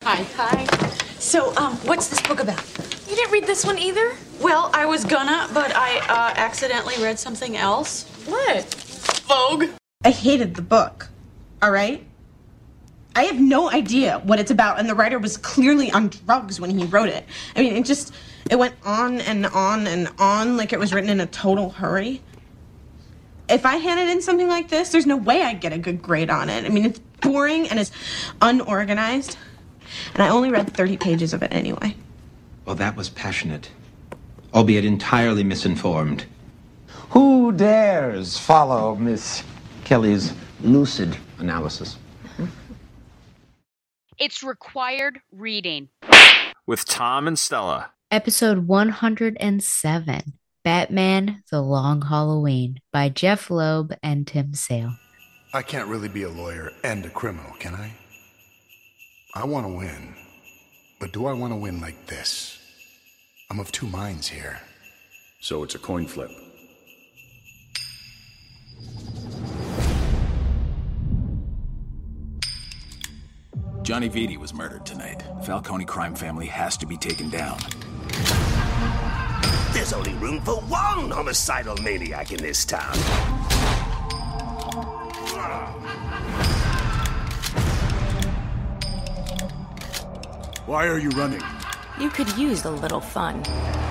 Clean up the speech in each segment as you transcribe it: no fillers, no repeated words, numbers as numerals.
Hi. Hi. So, what's this book about? You didn't read this one either? Well, I was gonna, but I accidentally read something else. What? Vogue. I hated the book. All right? I have no idea what it's about, and the writer was clearly on drugs when he wrote it. I mean, it went on and on and on like it was written in a total hurry. If I handed in something like this, there's no way I'd get a good grade on it. I mean, it's boring and it's unorganized, and I only read 30 pages of it anyway. Well, that was passionate, albeit entirely misinformed. Who dares follow Miss Kelly's lucid analysis? It's required reading. With Tom and Stella. Episode 107, Batman: The Long Halloween, by Jeff Loeb and Tim Sale. I can't really be a lawyer and a criminal, can I? I want to win. But do I want to win like this? I'm of two minds here. So it's a coin flip. Johnny Vitti was murdered tonight. The Falcone crime family has to be taken down. There's only room for one homicidal maniac in this town. Why are you running? You could use a little fun.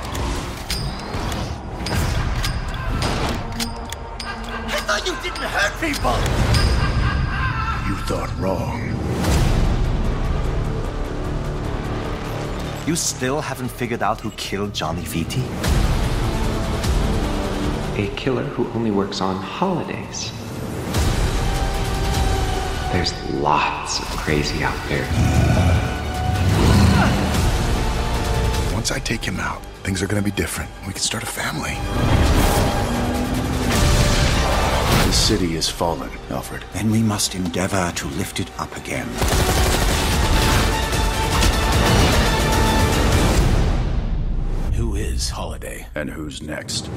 I thought you didn't hurt people! You thought wrong. You still haven't figured out who killed Johnny Vitti? A killer who only works on holidays. There's lots of crazy out there. Once I take him out, things are gonna be different. We can start a family. The city is fallen, Alfred. And we must endeavor to lift it up again. Who is Holiday? And who's next?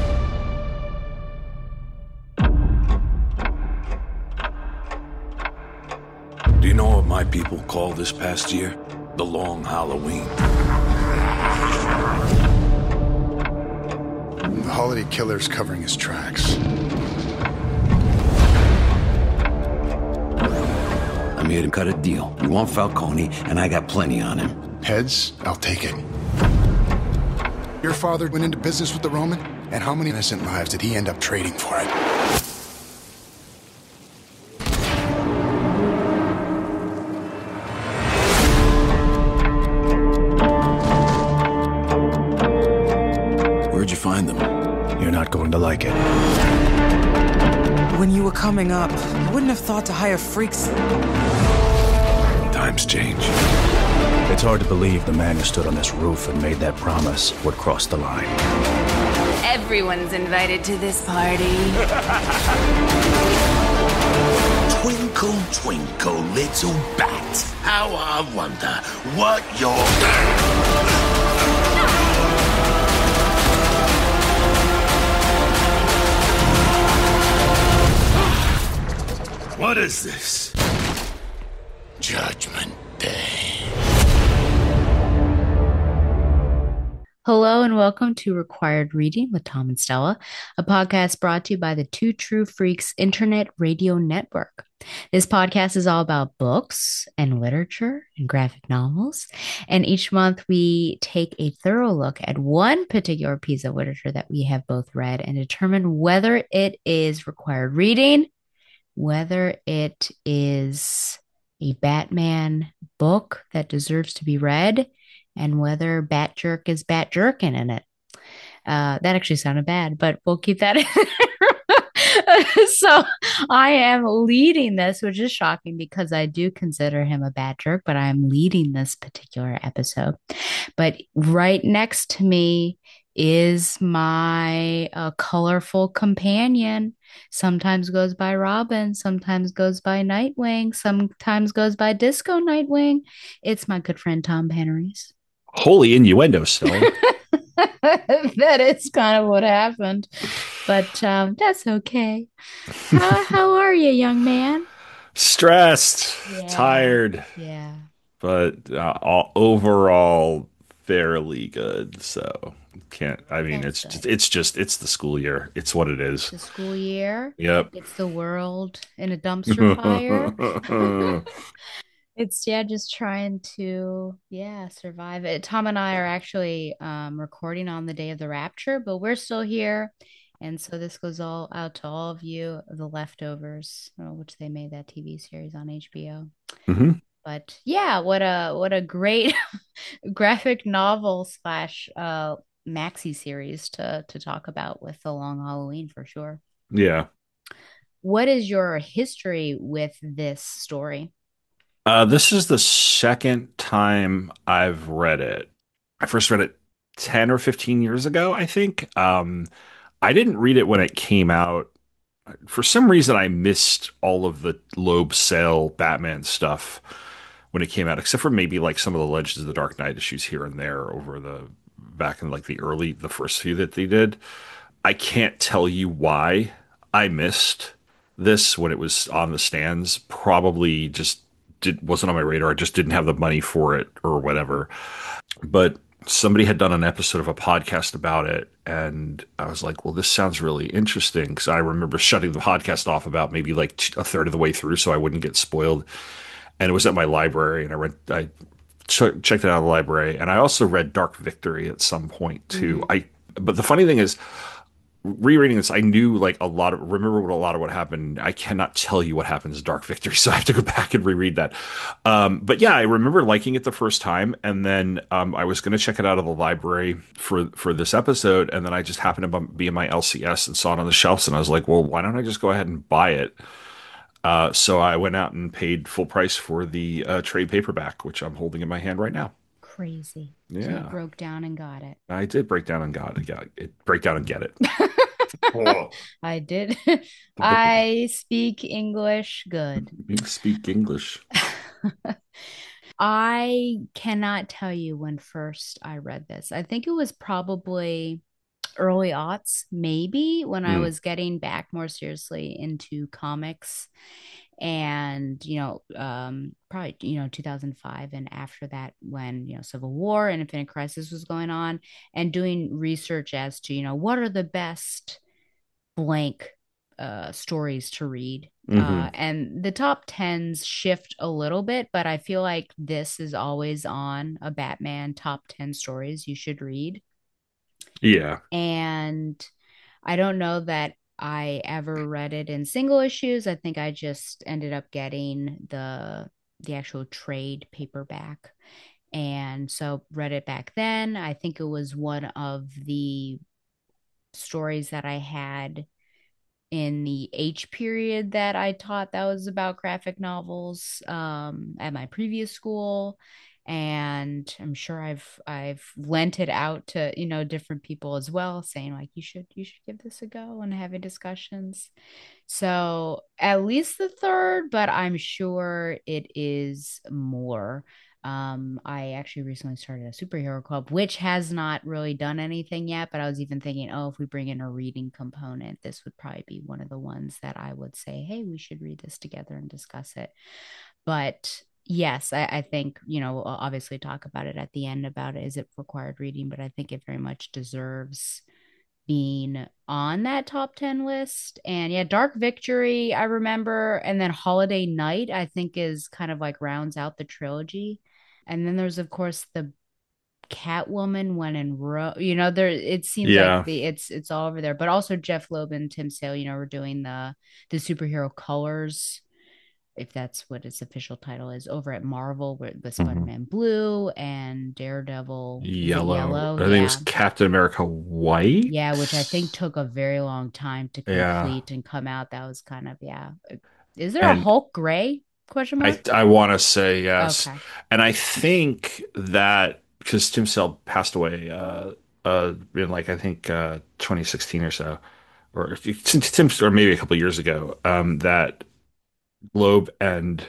Do you know what my people call this past year? The Long Halloween. The holiday killer's covering his tracks. I'm here to cut a deal. You want Falcone, and I got plenty on him. Heads, I'll take it. Your father went into business with the Roman, and how many innocent lives did he end up trading for it? Where'd you find them? You're not going to like it. When you were coming up, you wouldn't have thought to hire freaks. Times change. It's hard to believe the man who stood on this roof and made that promise would cross the line. Everyone's invited to this party. Twinkle, twinkle, little bat. How I wonder what you're... What is this? Judgment Day. Hello and welcome to Required Reading with Tom and Stella, a podcast brought to you by the Two True Freaks Internet Radio Network. This podcast is all about books and literature and graphic novels, and each month we take a thorough look at one particular piece of literature that we have both read and determine whether it is required reading, whether it is a Batman book that deserves to be read, and whether Bat Jerk is Bat Jerkin in it. That actually sounded bad, but we'll keep that in. So I am leading this, which is shocking because I do consider him a Bat Jerk, but I'm leading this particular episode. But right next to me is my colorful companion. Sometimes goes by Robin, sometimes goes by Nightwing, sometimes goes by Disco Nightwing. It's my good friend Tom Panarese. Holy innuendo, Stella. That is kind of what happened, but that's okay. How are you, young man? Stressed, Yeah. tired. Yeah. but overall fairly good. So can't. I mean, That's it's the school year. It's what it is. The school year. Yep. It's the world in a dumpster fire. It's just trying to survive it. Tom and I are actually recording on the day of the rapture, but we're still here. And so this goes all out to all of you, The Leftovers, which they made that TV series on HBO. Mm-hmm. But yeah, what a great graphic novel slash maxi series to talk about with The Long Halloween for sure. Yeah. What is your history with this story? This is the second time I've read it. I first read it 10 or 15 years ago, I think. I didn't read it when it came out. For some reason, I missed all of the Loeb Sale Batman stuff when it came out, except for maybe like some of the Legends of the Dark Knight issues here and there over back in like the first few that they did. I can't tell you why I missed this when it was on the stands. Probably just wasn't on my radar. I just didn't have the money for it or whatever. But somebody had done an episode of a podcast about it, and I was like, well, this sounds really interesting, because I remember shutting the podcast off about maybe like a third of the way through so I wouldn't get spoiled. And it was at my library, and I checked it out of the library, and I also read Dark Victory at some point too. But the funny thing is, rereading this, I knew like remember what happened. I cannot tell you what happens in Dark Victory, so I have to go back and reread that. But yeah, I remember liking it the first time, and then I was going to check it out of the library for this episode, and then I just happened to be in my LCS and saw it on the shelves, and I was like, well, why don't I just go ahead and buy it? So I went out and paid full price for the trade paperback, which I'm holding in my hand right now. Crazy. Yeah. So you broke down and got it. I did break down and break down and get it. I did. I speak English good. You speak English. I cannot tell you when first I read this. I think it was probably early aughts, maybe when I was getting back more seriously into comics, and probably 2005 and after that, when Civil War and Infinite Crisis was going on, and doing research as to what are the best blank stories to read. And the top 10s shift a little bit, but I feel like this is always on a Batman top 10 stories you should read. Yeah. And I don't know that I ever read it in single issues. I think I just ended up getting the actual trade paperback. And so read it back then. I think it was one of the stories that I had in the H period that I taught that was about graphic novels at my previous school. And I'm sure I've lent it out to different people as well, saying like you should give this a go, and having discussions. So at least the third, but I'm sure it is more. I actually recently started a superhero club, which has not really done anything yet, but I was even thinking, if we bring in a reading component, this would probably be one of the ones that I would say, hey, we should read this together and discuss it. But yes, I think, we'll obviously talk about it at the end about is it required reading, but I think it very much deserves being on that top 10 list. And yeah, Dark Victory, I remember. And then Holiday Night, I think, is kind of like rounds out the trilogy. And then there's, of course, the Catwoman one in row. There it seems like it's all over there. But also Jeff Loeb and Tim Sale, were doing the superhero colors, if that's what its official title is, over at Marvel, with Spider-Man Blue and Daredevil Yellow. I think it was Captain America White. Yeah, which I think took a very long time to complete and come out. That was kind of, Is there a Hulk Gray? Question mark? I want to say yes. Okay. And I think that because Tim Sale passed away in like, I think 2016 or so, or maybe a couple of years ago, that Loeb and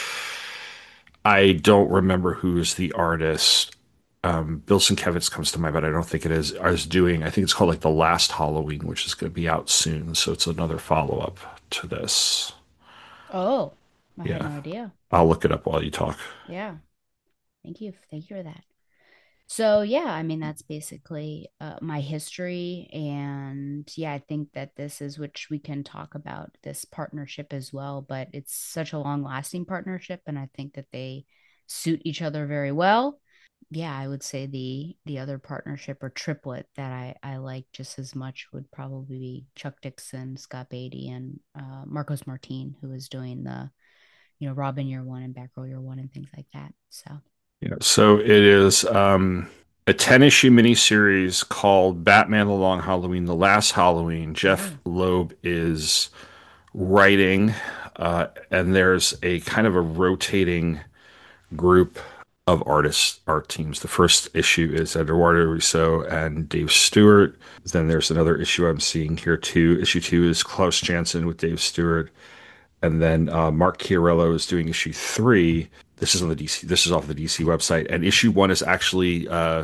I don't remember who's the artist. Bill Sienkiewicz comes to mind, but I don't think it is. I was doing, I think it's called like The Last Halloween, which is going to be out soon. So it's another follow-up to this. Oh, I had no idea. I'll look it up while you talk. Yeah. Thank you. Thank you for that. So yeah, I mean that's basically my history, and yeah, I think that this is which we can talk about this partnership as well. But it's such a long-lasting partnership, and I think that they suit each other very well. Yeah, I would say the other partnership or triplet that I like just as much would probably be Chuck Dixon, Scott Beatty, and Marcos Martin, who is doing the Robin Year One and Batgirl Year One and things like that. So. Yeah, so it is a 10-issue miniseries called Batman The Long Halloween, The Last Halloween. Jeff Loeb is writing, and there's a kind of a rotating group of artists, art teams. The first issue is Eduardo Rousseau and Dave Stewart. Then there's another issue I'm seeing here too. Issue 2 is Klaus Janson with Dave Stewart. And then Mark Chiarello is doing issue 3. This is on the DC. This is off the DC website, and issue 1 is actually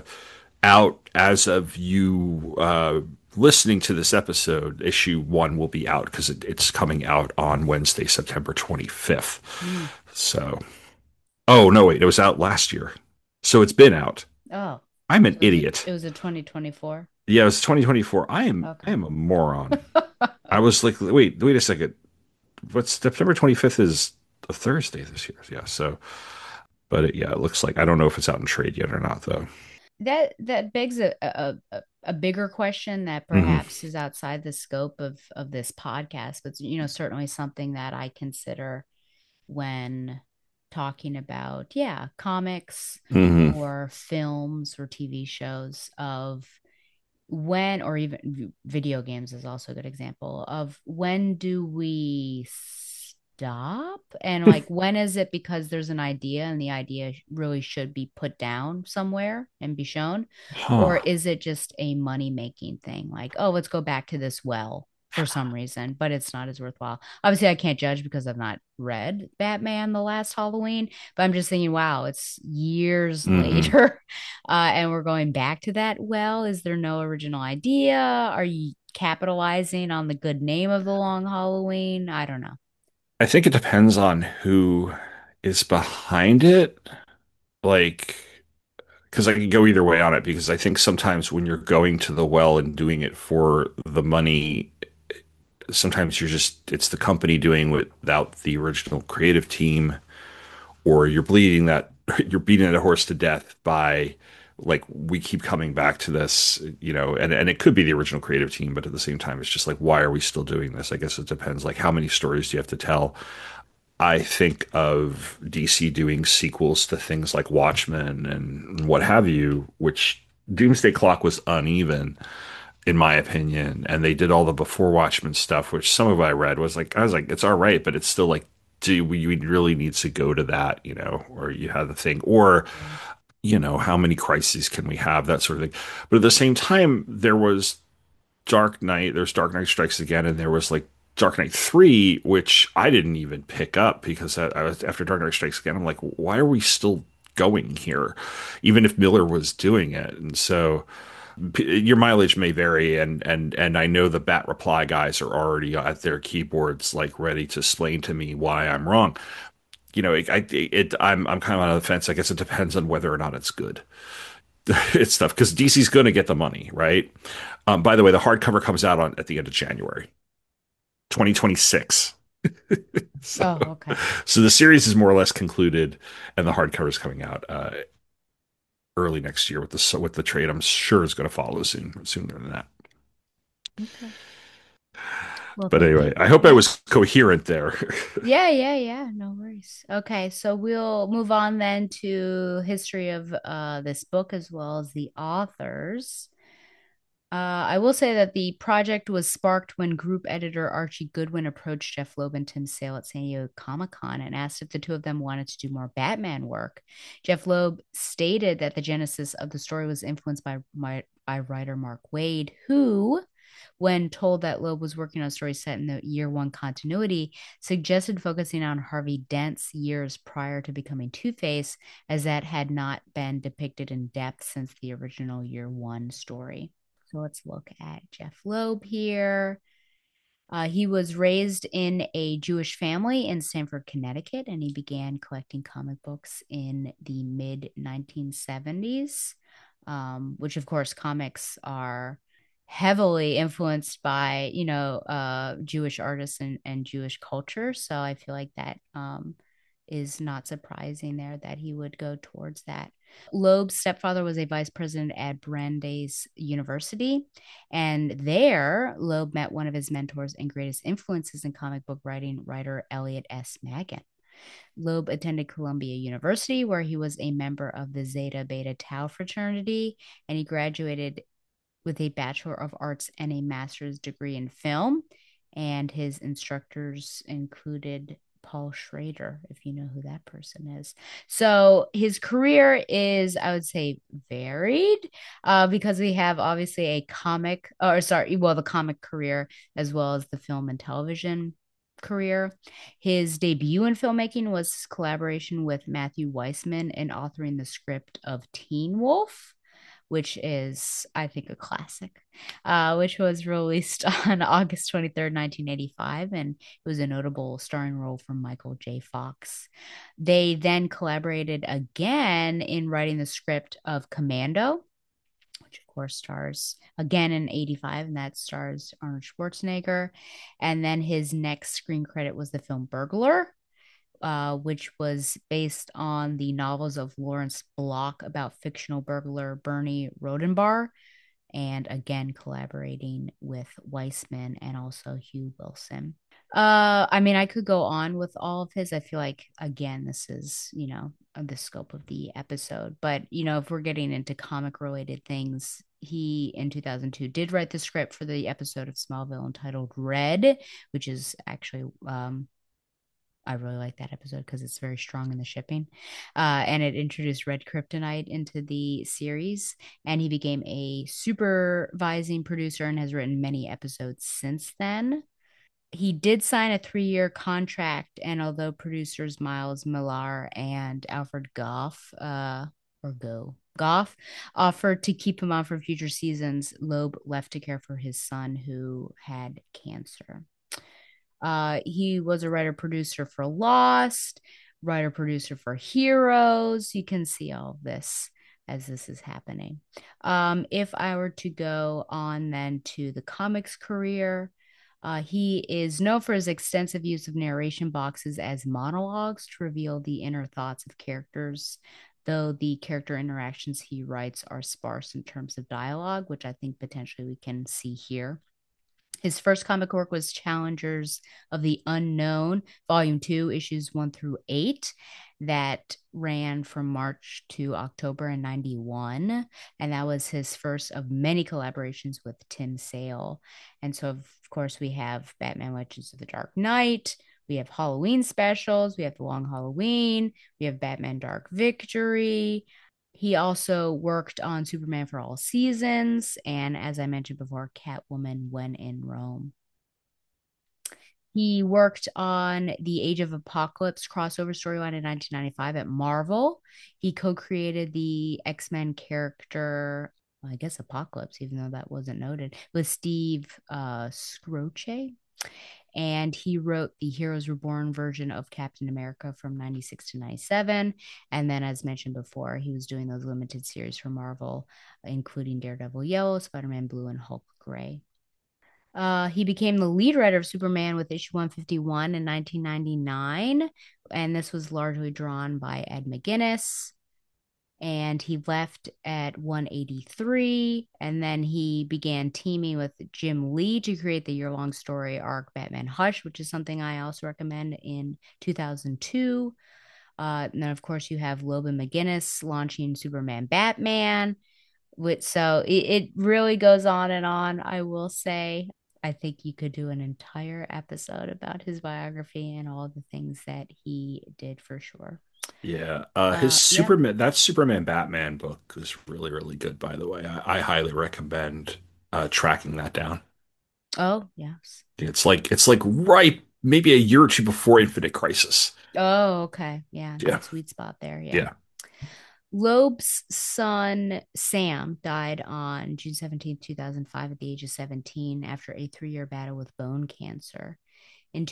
out as of you listening to this episode. Issue 1 will be out because it's coming out on Wednesday, September 25th. So, oh no, wait, it was out last year, so it's been out. Oh, I'm an idiot. It was a 2024. Yeah, it was 2024. I am a moron. I was like, wait a second. What's September 25th is a Thursday this year. Yeah. So, but it looks like, I don't know if it's out in trade yet or not though. That begs a bigger question that perhaps is outside the scope of this podcast, but certainly something that I consider when talking about, comics or films or TV shows of when, or even video games is also a good example of when do we stop, and like when is it because there's an idea and the idea really should be put down somewhere and be shown, or is it just a money making thing, like, oh, let's go back to this well for some reason, but it's not as worthwhile. Obviously, I can't judge because I've not read Batman The Last Halloween, but I'm just thinking, wow, it's years later, and we're going back to that well. Is there no original idea? Are you capitalizing on the good name of The Long Halloween? I don't know. I think it depends on who is behind it. Like, because I can go either way on it, because I think sometimes when you're going to the well and doing it for the money, sometimes it's the company doing without the original creative team, or you're beating that horse to death by, like, we keep coming back to this, and it could be the original creative team, but at the same time, it's just like, why are we still doing this? I guess it depends, like, how many stories do you have to tell? I think of DC doing sequels to things like Watchmen and what have you, which Doomsday Clock was uneven, in my opinion, and they did all the before Watchmen stuff, which some of I read was like, I was like, it's all right, but it's still like, do we really need to go to that, or you have the thing, or how many crises can we have, that sort of thing. But at the same time, there was Dark Knight, there's Dark Knight Strikes Again, and there was like Dark Knight 3, which I didn't even pick up because I was, after Dark Knight Strikes Again, I'm like, why are we still going here, even if Miller was doing it? And so your mileage may vary, and I know the Bat Reply guys are already at their keyboards, like, ready to explain to me why I'm wrong. I'm kind of on the fence. I guess it depends on whether or not it's good. It's tough because DC's going to get the money, right? By the way, the hardcover comes out at the end of January, 2026. Okay. So the series is more or less concluded, and the hardcover is coming out early next year with the trade. I'm sure is going to follow sooner than that. Okay. Well, but anyway, I hope I was coherent there. Yeah. No worries. Okay, so we'll move on then to history of this book as well as the authors. I will say that the project was sparked when group editor Archie Goodwin approached Jeff Loeb and Tim Sale at San Diego Comic-Con and asked if the two of them wanted to do more Batman work. Jeff Loeb stated that the genesis of the story was influenced by writer Mark Waid, who, when told that Loeb was working on a story set in the Year One continuity, suggested focusing on Harvey Dent's years prior to becoming Two-Face, as that had not been depicted in depth since the original Year One story. So let's look at Jeff Loeb here. He was raised in a Jewish family in Stamford, Connecticut, and he began collecting comic books in the mid 1970s, which, of course, comics are heavily influenced by, Jewish artists and Jewish culture. So I feel like that is not surprising there that he would go towards that. Loeb's stepfather was a vice president at Brandeis University, and there Loeb met one of his mentors and greatest influences in comic book writing, writer Elliot S. Maggin. Loeb attended Columbia University, where he was a member of the Zeta Beta Tau fraternity, and he graduated with a Bachelor of Arts and a master's degree in film. And his instructors included Paul Schrader, if you know who that person is. So his career is, I would say, varied, because we have obviously a the comic career as well as the film and television career. His debut in filmmaking was his collaboration with Matthew Weissman in authoring the script of Teen Wolf, which is, I think, a classic, which was released on August 23rd, 1985, and it was a notable starring role from Michael J. Fox. They then collaborated again in writing the script of Commando, which of course stars again in 85, and that stars Arnold Schwarzenegger. And then his next screen credit was the film Burglar, which was based on the novels of Lawrence Block about fictional burglar Bernie Rodenbar, and again collaborating with Weissman and also Hugh Wilson. I could go on with all of his. I feel like, again, this is, the scope of the episode. But, if we're getting into comic related things, he in 2002 did write the script for the episode of Smallville entitled Red, which is actually, I really like that episode because it's very strong in the shipping. And it introduced Red Kryptonite into the series. And he became a supervising producer and has written many episodes since then. He did sign a 3-year contract. And although producers Miles Millar and Alfred Goff, Goff offered to keep him on for future seasons, Loeb left to care for his son who had cancer. He was a writer-producer for Lost, writer-producer for Heroes. You can see all of this as this is happening. If I were to go on then to the comics career, he is known for his extensive use of narration boxes as monologues to reveal the inner thoughts of characters, though the character interactions he writes are sparse in terms of dialogue, which I think potentially we can see here. His first comic work was Challengers of the Unknown, Volume 2, issues 1 through 8, that ran from March to October in 91. And that was his first of many collaborations with Tim Sale. And so, of course, we have Batman Legends of the Dark Knight. We have Halloween specials. We have The Long Halloween. We have Batman Dark Victory. He also worked on Superman for All Seasons, and as I mentioned before, Catwoman When in Rome. He worked on the Age of Apocalypse crossover storyline in 1995 at Marvel. He co-created the X-Men character, I guess Apocalypse, even though that wasn't noted, with Steve Skroce. And he wrote the Heroes Reborn version of Captain America from 96 to 97. And then, as mentioned before, he was doing those limited series for Marvel, including Daredevil Yellow, Spider-Man Blue, and Hulk Gray. He became the lead writer of Superman with issue 151 in 1999. And this was largely drawn by Ed McGuinness. And he left at 183, and then he began teaming with Jim Lee to create the year-long story arc Batman Hush, which is something I also recommend, in 2002. And then, of course, you have Loeb and McGuinness launching Superman Batman. So it really goes on and on, I will say. I think you could do an entire episode about his biography and all the things that he did for sure. Yeah, his Superman, that Superman Batman book is really, really good, by the way. I highly recommend tracking that down. Oh, yes. It's like right maybe a year or two before Infinite Crisis. Oh, okay. Yeah, good sweet spot there. Yeah. Loeb's son, Sam, died on June 17, 2005, at the age of 17 after a 3-year battle with bone cancer. In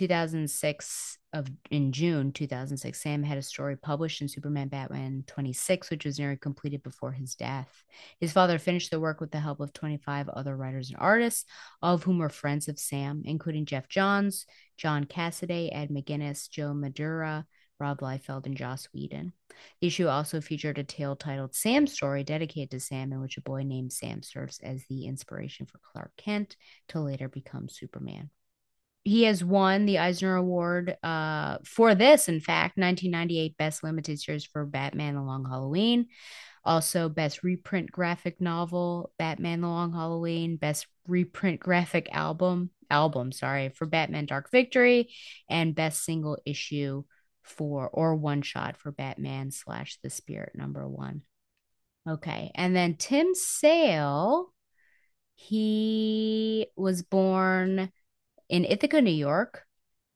June 2006, Sam had a story published in Superman Batman 26, which was nearly completed before his death. His father finished the work with the help of 25 other writers and artists, all of whom were friends of Sam, including Jeff Johns, John Cassaday, Ed McGuinness, Joe Madura, Rob Liefeld, and Joss Whedon. The issue also featured a tale titled Sam's Story, dedicated to Sam, in which a boy named Sam serves as the inspiration for Clark Kent to later become Superman. He has won the Eisner Award for this, in fact, 1998 Best Limited Series for Batman: The Long Halloween. Also, Best Reprint Graphic Novel, Batman: The Long Halloween. Best Reprint Graphic Album, for Batman: Dark Victory. And Best Single Issue or One Shot for Batman / The Spirit #1. Okay, and then Tim Sale, he was born in Ithaca, New York,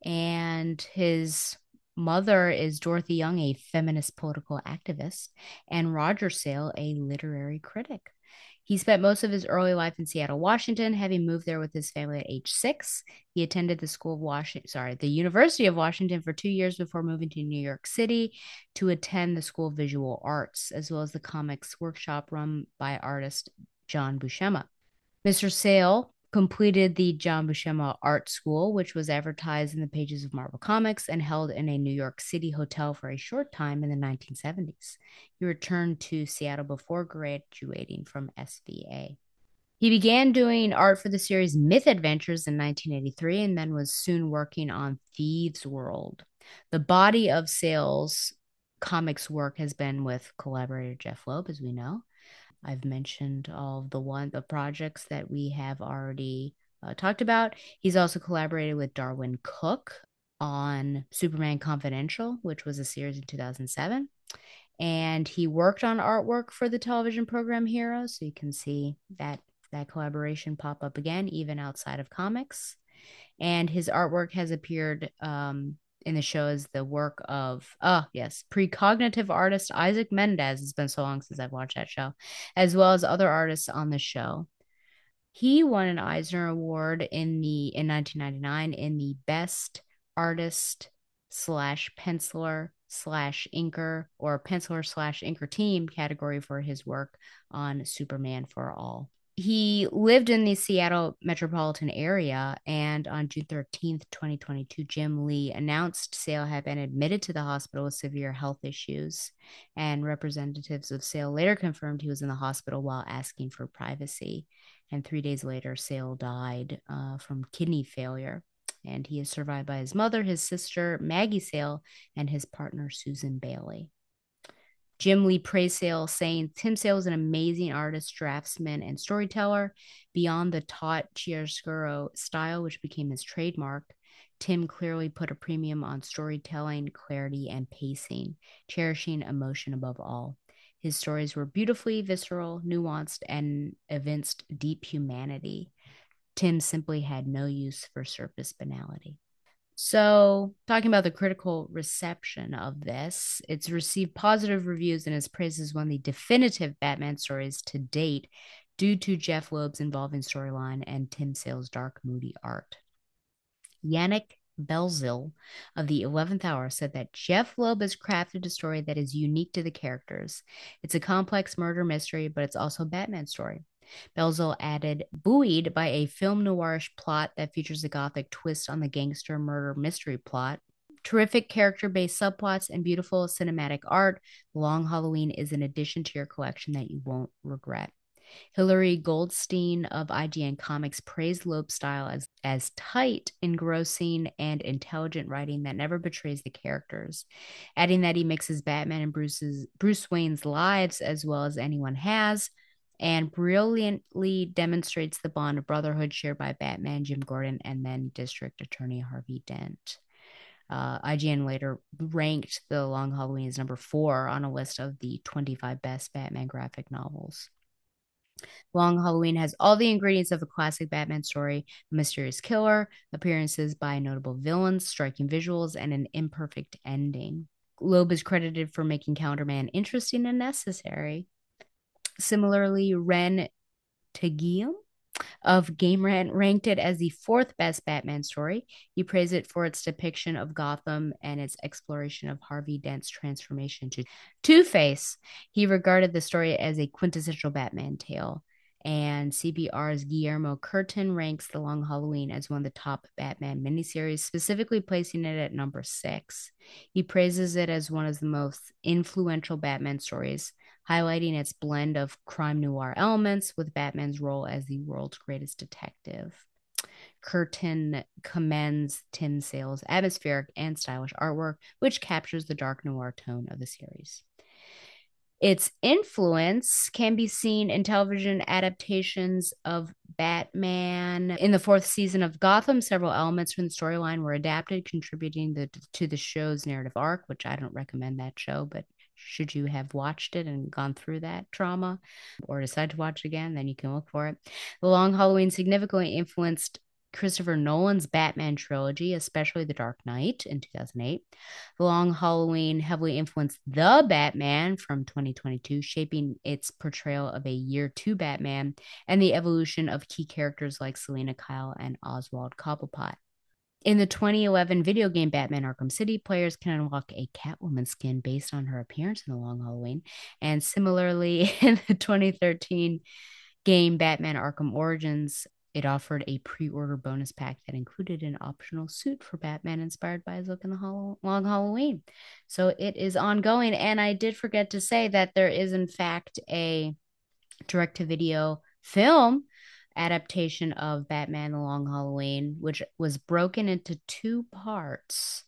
and his mother is Dorothy Young, a feminist political activist, and Roger Sale, a literary critic. He spent most of his early life in Seattle, Washington, having moved there with his family at age 6. He attended the University of Washington for 2 years before moving to New York City to attend the School of Visual Arts, as well as the comics workshop run by artist John Buscema. Mr. Sale completed the John Buscema Art School, which was advertised in the pages of Marvel Comics and held in a New York City hotel for a short time in the 1970s. He returned to Seattle before graduating from SVA. He began doing art for the series Myth Adventures in 1983 and then was soon working on Thieves' World. The body of Sale's comics work has been with collaborator Jeff Loeb, as we know. I've mentioned all of the projects that we have already talked about. He's also collaborated with Darwyn Cooke on Superman Confidential, which was a series in 2007. And he worked on artwork for the television program Heroes. So you can see that collaboration pop up again, even outside of comics. And his artwork has appeared in the show is the work of, precognitive artist Isaac Mendez. It's been so long since I've watched that show, as well as other artists on the show. He won an Eisner Award in 1999 in the Best Artist /Penciler /Inker or Penciler /Inker Team category for his work on Superman for All. He lived in the Seattle metropolitan area, and on June 13th, 2022, Jim Lee announced Sale had been admitted to the hospital with severe health issues, and representatives of Sale later confirmed he was in the hospital while asking for privacy. And 3 days later, Sale died from kidney failure, and he is survived by his mother, his sister, Maggie Sale, and his partner, Susan Bailey. Jim Lee praised Sale, saying, Tim Sale is an amazing artist, draftsman, and storyteller. Beyond the taut chiaroscuro style, which became his trademark, Tim clearly put a premium on storytelling, clarity, and pacing, cherishing emotion above all. His stories were beautifully visceral, nuanced, and evinced deep humanity. Tim simply had no use for surface banality. So, talking about the critical reception of this, it's received positive reviews and is praised as one of the definitive Batman stories to date due to Jeff Loeb's involving storyline and Tim Sale's dark, moody art. Yannick Belzil of the 11th Hour said that Jeff Loeb has crafted a story that is unique to the characters. It's a complex murder mystery, but it's also a Batman story. Belzil added, buoyed by a film noirish plot that features a gothic twist on the gangster murder mystery plot, terrific character-based subplots, and beautiful cinematic art, Long Halloween is an addition to your collection that you won't regret. Hilary Goldstein of IGN Comics praised Loeb's style as tight, engrossing, and intelligent writing that never betrays the characters, adding that he mixes Batman and Bruce Wayne's lives as well as anyone has, and brilliantly demonstrates the bond of brotherhood shared by Batman, Jim Gordon, and then District Attorney Harvey Dent. IGN later ranked The Long Halloween as number 4 on a list of the 25 best Batman graphic novels. Long Halloween has all the ingredients of a classic Batman story: a mysterious killer, appearances by notable villains, striking visuals, and an imperfect ending. Loeb is credited for making Calendar Man interesting and necessary. Similarly, Ren Teguiam of Game Rant ranked it as the 4th best Batman story. He praised it for its depiction of Gotham and its exploration of Harvey Dent's transformation to Two-Face. He regarded the story as a quintessential Batman tale. And CBR's Guillermo Curtin ranks The Long Halloween as one of the top Batman miniseries, specifically placing it at number 6. He praises it as one of the most influential Batman stories, highlighting its blend of crime noir elements with Batman's role as the world's greatest detective. Curtin commends Tim Sale's atmospheric and stylish artwork, which captures the dark noir tone of the series. Its influence can be seen in television adaptations of Batman. In the 4th season of Gotham, several elements from the storyline were adapted, contributing to the show's narrative arc, which I don't recommend that show, but should you have watched it and gone through that trauma or decide to watch it again, then you can look for it. The Long Halloween significantly influenced Christopher Nolan's Batman trilogy, especially The Dark Knight in 2008. The Long Halloween heavily influenced The Batman from 2022, shaping its portrayal of a Year 2 Batman and the evolution of key characters like Selena Kyle and Oswald Cobblepot. In the 2011 video game Batman Arkham City, players can unlock a Catwoman skin based on her appearance in The Long Halloween. And similarly, in the 2013 game Batman Arkham Origins, it offered a pre-order bonus pack that included an optional suit for Batman inspired by his look in the Long Halloween. So it is ongoing. And I did forget to say that there is, in fact, a direct-to-video film adaptation of Batman The Long Halloween, which was broken into 2 parts,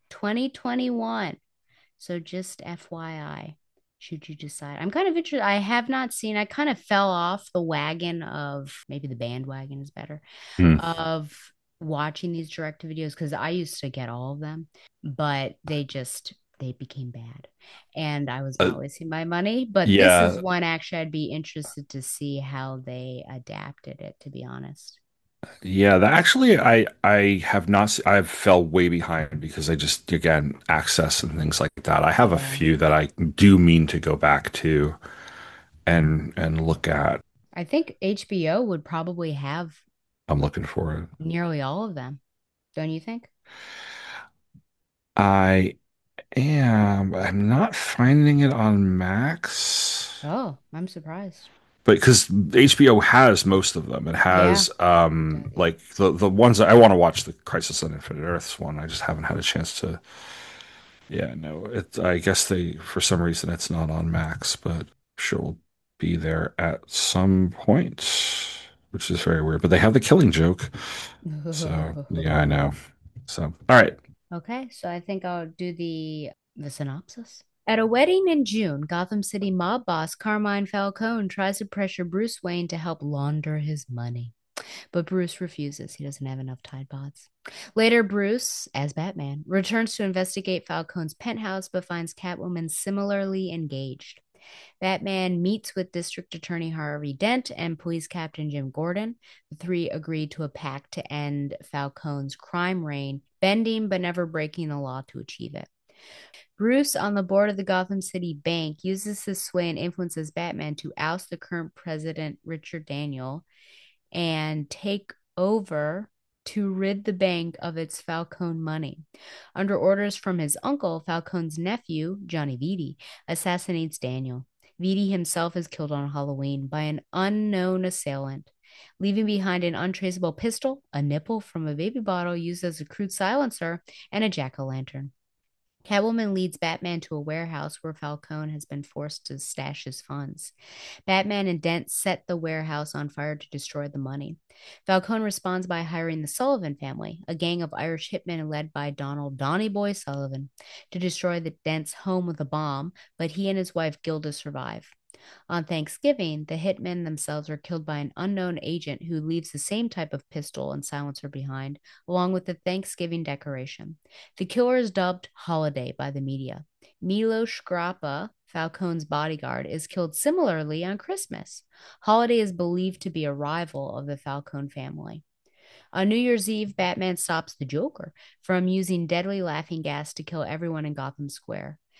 2021. So just FYI, should you decide. I'm kind of interested. I have not seen, I kind of fell off the wagon of, maybe the bandwagon is better, of watching these direct videos because I used to get all of them, but they became bad. And I was not wasting my money. But this is one actually I'd be interested to see how they adapted it, to be honest. Yeah, that actually I have not I've fell way behind because I just, again, access and things like that. I have a few that I do mean to go back to and look at. I think HBO would probably have I'm looking for it. Nearly all of them. Don't you think? I'm not finding it on Max. Oh, I'm surprised. But because HBO has most of them, it has like the ones that I want to watch, the Crisis on Infinite Earths one. I just haven't had a chance to. Yeah, no, I guess for some reason it's not on Max, but sure will be there at some point, which is very weird. But they have The Killing Joke, so yeah, I know. So all right. Okay, so I think I'll do the synopsis. At a wedding in June, Gotham City mob boss Carmine Falcone tries to pressure Bruce Wayne to help launder his money. But Bruce refuses. He doesn't have enough Tide Pods. Later, Bruce, as Batman, returns to investigate Falcone's penthouse but finds Catwoman similarly engaged. Batman meets with District Attorney Harvey Dent and Police Captain Jim Gordon. The 3 agree to a pact to end Falcone's crime reign, bending but never breaking the law to achieve it. Bruce, on the board of the Gotham City Bank, uses his sway and influences Batman to oust the current president, Richard Daniel, and take over to rid the bank of its Falcone money. Under orders from his uncle, Falcone's nephew, Johnny Vitti, assassinates Daniel. Vitti himself is killed on Halloween by an unknown assailant, leaving behind an untraceable pistol, a nipple from a baby bottle used as a crude silencer, and a jack-o'-lantern. Catwoman leads Batman to a warehouse where Falcone has been forced to stash his funds. Batman and Dent set the warehouse on fire to destroy the money. Falcone responds by hiring the Sullivan family, a gang of Irish hitmen led by Donald Donny Boy Sullivan, to destroy the Dent's home with a bomb, but he and his wife Gilda survive. On Thanksgiving, the hitmen themselves are killed by an unknown agent who leaves the same type of pistol and silencer behind, along with the Thanksgiving decoration. The killer is dubbed Holiday by the media. Milo Scrappa, Falcone's bodyguard, is killed similarly on Christmas. Holiday is believed to be a rival of the Falcone family. On New Year's Eve, Batman stops the Joker from using deadly laughing gas to kill everyone in Gotham Square.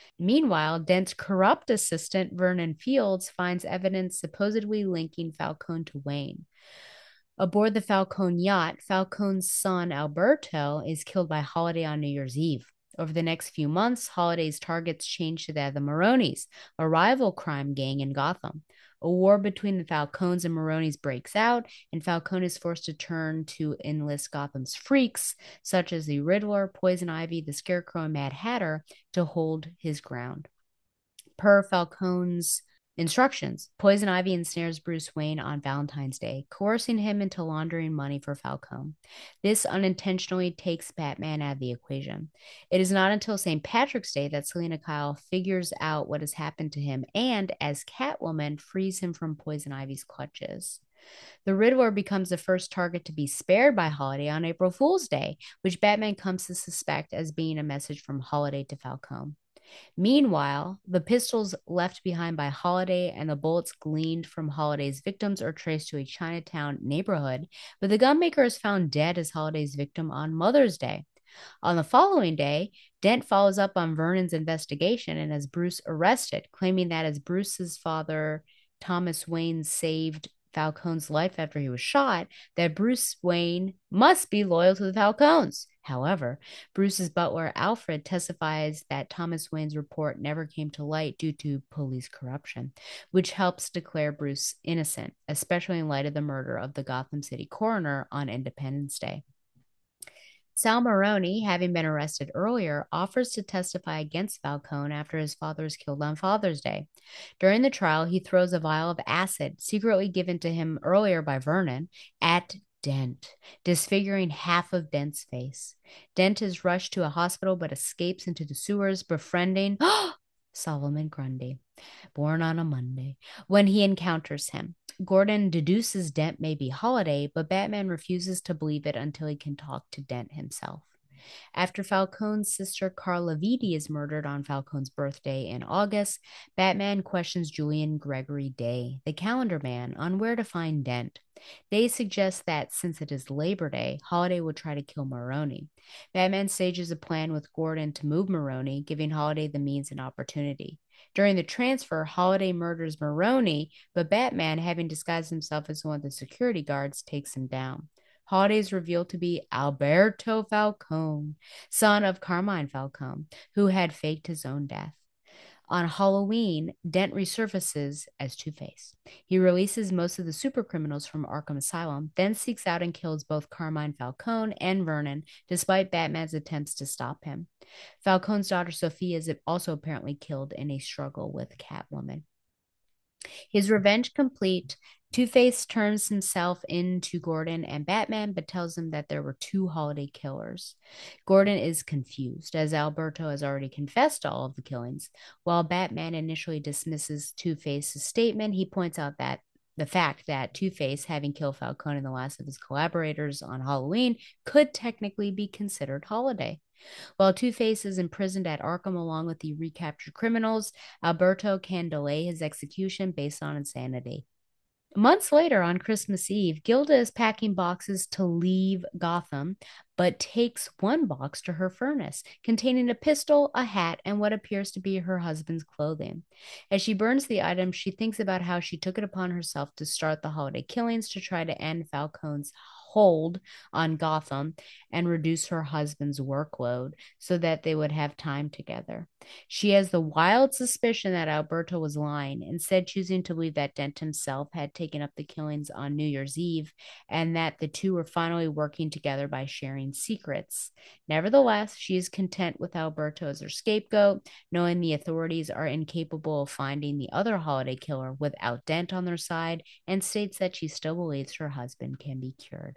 Meanwhile, Dent's corrupt assistant, Vernon Fields, finds evidence supposedly linking Falcone to Wayne. Aboard the Falcone yacht, Falcone's son, Alberto, is killed by Holiday on New Year's Eve. Over the next few months, Holiday's targets change to that of the Maronis, a rival crime gang in Gotham. A war between the Falcones and Maronis breaks out, and Falcone is forced to turn to enlist Gotham's freaks, such as the Riddler, Poison Ivy, the Scarecrow, and Mad Hatter, to hold his ground. Per Falcone's instructions, Poison Ivy ensnares Bruce Wayne on Valentine's Day, coercing him into laundering money for Falcone. This unintentionally takes Batman out of the equation. It is not until St. Patrick's Day that Selina Kyle figures out what has happened to him and, as Catwoman, frees him from Poison Ivy's clutches. The Riddler becomes the first target to be spared by Holiday on April Fool's Day, which Batman comes to suspect as being a message from Holiday to Falcone. Meanwhile, the pistols left behind by Holiday and the bullets gleaned from Holiday's victims are traced to a Chinatown neighborhood, but the gunmaker is found dead as Holiday's victim on Mother's Day. On the following day, Dent follows up on Vernon's investigation and has Bruce arrested, claiming that as Bruce's father, Thomas Wayne, saved Falcone's life after he was shot, that Bruce Wayne must be loyal to the Falcones. However, Bruce's butler, Alfred, testifies that Thomas Wayne's report never came to light due to police corruption, which helps declare Bruce innocent, especially in light of the murder of the Gotham City coroner on Independence Day. Sal Maroni, having been arrested earlier, offers to testify against Falcone after his father is killed on Father's Day. During the trial, he throws a vial of acid, secretly given to him earlier by Vernon, at Dent, disfiguring half of Dent's face. Dent is rushed to a hospital but escapes into the sewers, befriending Solomon Grundy, born on a Monday, when he encounters him. Gordon deduces Dent may be Holiday, but Batman refuses to believe it until he can talk to Dent himself. After Falcone's sister Carla Vitti is murdered on Falcone's birthday in August, Batman questions Julian Gregory Day, the calendar man, on where to find Dent. Day suggests that since it is Labor Day, Holiday would try to kill Maroni. Batman stages a plan with Gordon to move Maroni, giving Holiday the means and opportunity. During the transfer, Holiday murders Maroni, but Batman, having disguised himself as one of the security guards, takes him down. Holiday is revealed to be Alberto Falcone, son of Carmine Falcone, who had faked his own death. On Halloween, Dent resurfaces as Two-Face. He releases most of the supercriminals from Arkham Asylum, then seeks out and kills both Carmine Falcone and Vernon, despite Batman's attempts to stop him. Falcone's daughter Sophia is also apparently killed in a struggle with Catwoman. His revenge complete, Two-Face turns himself into Gordon and Batman, but tells him that there were two Holiday killers. Gordon is confused, as Alberto has already confessed to all of the killings. While Batman initially dismisses Two-Face's statement, he points out that the fact that Two-Face, having killed Falcone and the last of his collaborators on Halloween, could technically be considered Holiday. While Two-Face is imprisoned at Arkham along with the recaptured criminals, Alberto can delay his execution based on insanity. Months later, on Christmas Eve, Gilda is packing boxes to leave Gotham, but takes one box to her furnace, containing a pistol, a hat, and what appears to be her husband's clothing. As she burns the item, she thinks about how she took it upon herself to start the Holiday killings to try to end Falcone's hold on Gotham and reduce her husband's workload so that they would have time together. She has the wild suspicion that Alberto was lying, instead choosing to believe that Dent himself had taken up the killings on New Year's Eve and that the two were finally working together by sharing secrets. Nevertheless, she is content with Alberto as her scapegoat, knowing the authorities are incapable of finding the other Holiday killer without Dent on their side, and states that she still believes her husband can be cured.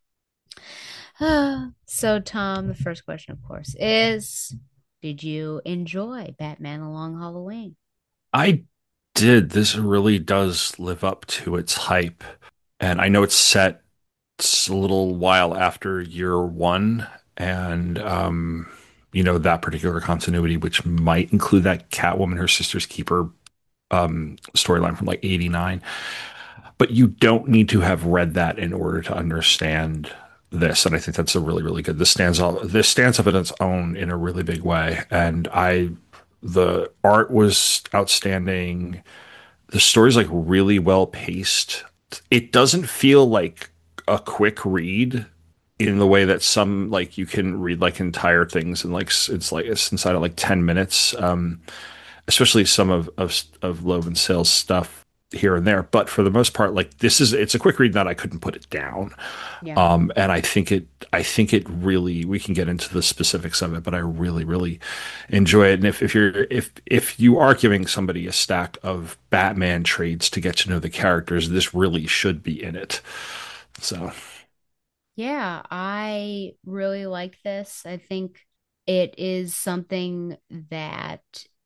So, Tom, the first question, of course, is, did you enjoy Batman The Long Halloween? I did. This really does live up to its hype. And I know it's set a little while after year one. And, that particular continuity, which might include that Catwoman, her sister's keeper storyline from like 89. But you don't need to have read that in order to understand this, and I think that's a really, really good. This stands up on its own in a really big way, and I The art was outstanding. The story's like really well paced. It doesn't feel like a quick read in the way that some like you can read like entire things and it's inside of like 10 minutes. Especially some of Loeb and Sale's stuff here and there. But for the most part, like it's a quick read that I couldn't put it down. Yeah. And I think it really, we can get into the specifics of it, but I really, really enjoy it. And if you are giving somebody a stack of Batman trades to get to know the characters, this really should be in it. So Yeah, I really like this. I think it is something that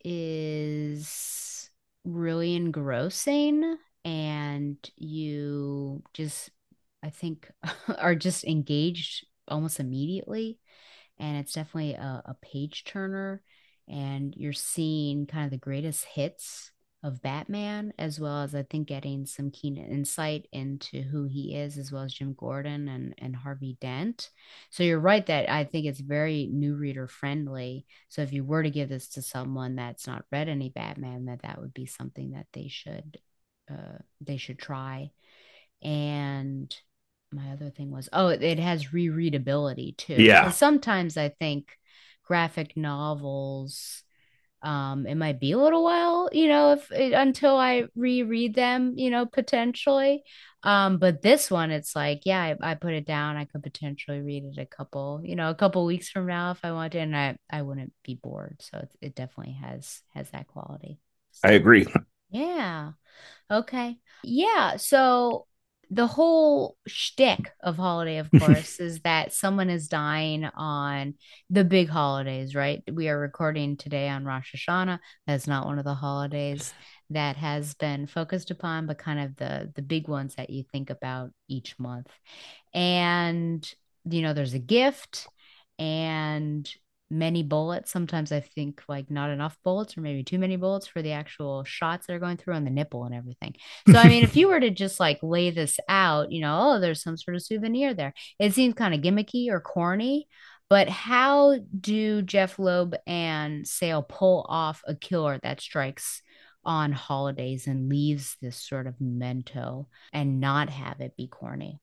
is really engrossing, and you just, I think, are just engaged almost immediately. And it's definitely a page turner, and you're seeing kind of the greatest hits of Batman, as well as I think getting some keen insight into who he is, as well as Jim Gordon and Harvey Dent. So you're right that I think it's very new reader friendly. So if you were to give this to someone that's not read any Batman, that would be something that they should try. And my other thing was, it has rereadability too. yeah, 'Cause sometimes I think graphic novels, it might be a little while, until I reread them, potentially. But this one, it's like, yeah, I put it down. I could potentially read it a couple weeks from now if I wanted, and I wouldn't be bored. So it definitely has that quality. I agree. Yeah. Okay. Yeah. So the whole shtick of holiday, of course, is that someone is dying on the big holidays, right? We are recording today on Rosh Hashanah. That's not one of the holidays that has been focused upon, but kind of the big ones that you think about each month. And, there's a gift and many bullets. Sometimes I think like not enough bullets or maybe too many bullets for the actual shots that are going through on the nipple and everything. So, I mean, if you were to just like lay this out, there's some sort of souvenir there, it seems kind of gimmicky or corny. But how do Jeff Loeb and Sale pull off a killer that strikes on holidays and leaves this sort of memento and not have it be corny?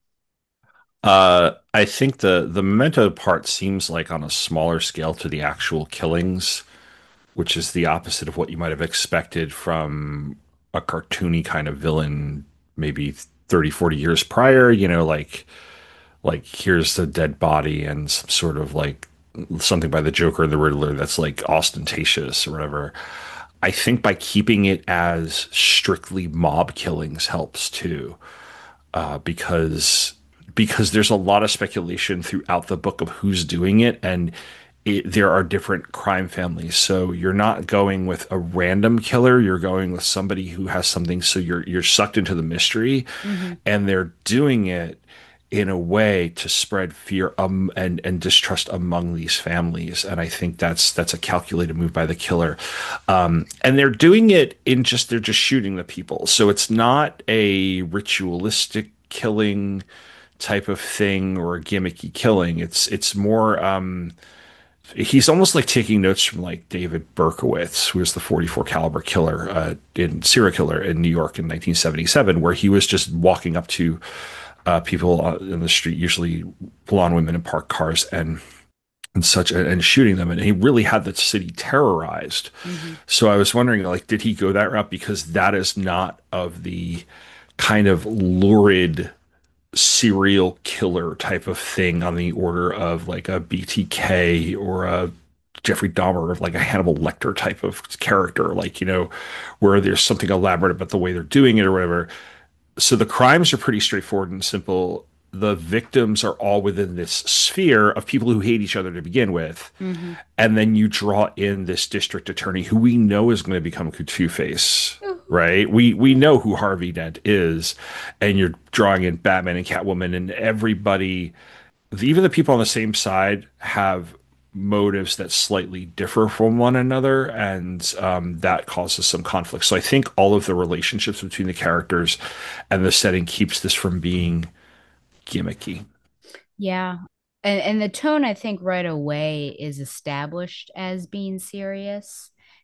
I think the memento part seems like on a smaller scale to the actual killings, which is the opposite of what you might have expected from a cartoony kind of villain maybe 30, 40 years prior, like here's the dead body and some sort of like something by the Joker and the Riddler that's like ostentatious or whatever. I think by keeping it as strictly mob killings helps too, because there's a lot of speculation throughout the book of who's doing it, and there are different crime families. So you're not going with a random killer; you're going with somebody who has something. So you're sucked into the mystery, and they're doing it in a way to spread fear and distrust among these families. And I think that's a calculated move by the killer. And they're doing it they're just shooting the people. So it's not a ritualistic killing type of thing or a gimmicky killing. It's more he's almost like taking notes from like David Berkowitz, who was the 44 caliber killer in serial killer in New York in 1977, where he was just walking up to people in the street, usually blonde women in parked cars and such, and shooting them. And he really had the city terrorized. So I was wondering, like, did he go that route? Because that is not of the kind of lurid serial killer type of thing on the order of like a BTK or a Jeffrey Dahmer, of like a Hannibal Lecter type of character, like, where there's something elaborate about the way they're doing it or whatever. So the crimes are pretty straightforward and simple. The victims are all within this sphere of people who hate each other to begin with. And then you draw in this district attorney who we know is going to become Two-Face, right? We know who Harvey Dent is, and you're drawing in Batman and Catwoman, and everybody, even the people on the same side, have motives that slightly differ from one another, and that causes some conflict. So I think all of the relationships between the characters and the setting keeps this from being gimmicky. Yeah. And the tone, I think, right away is established as being serious.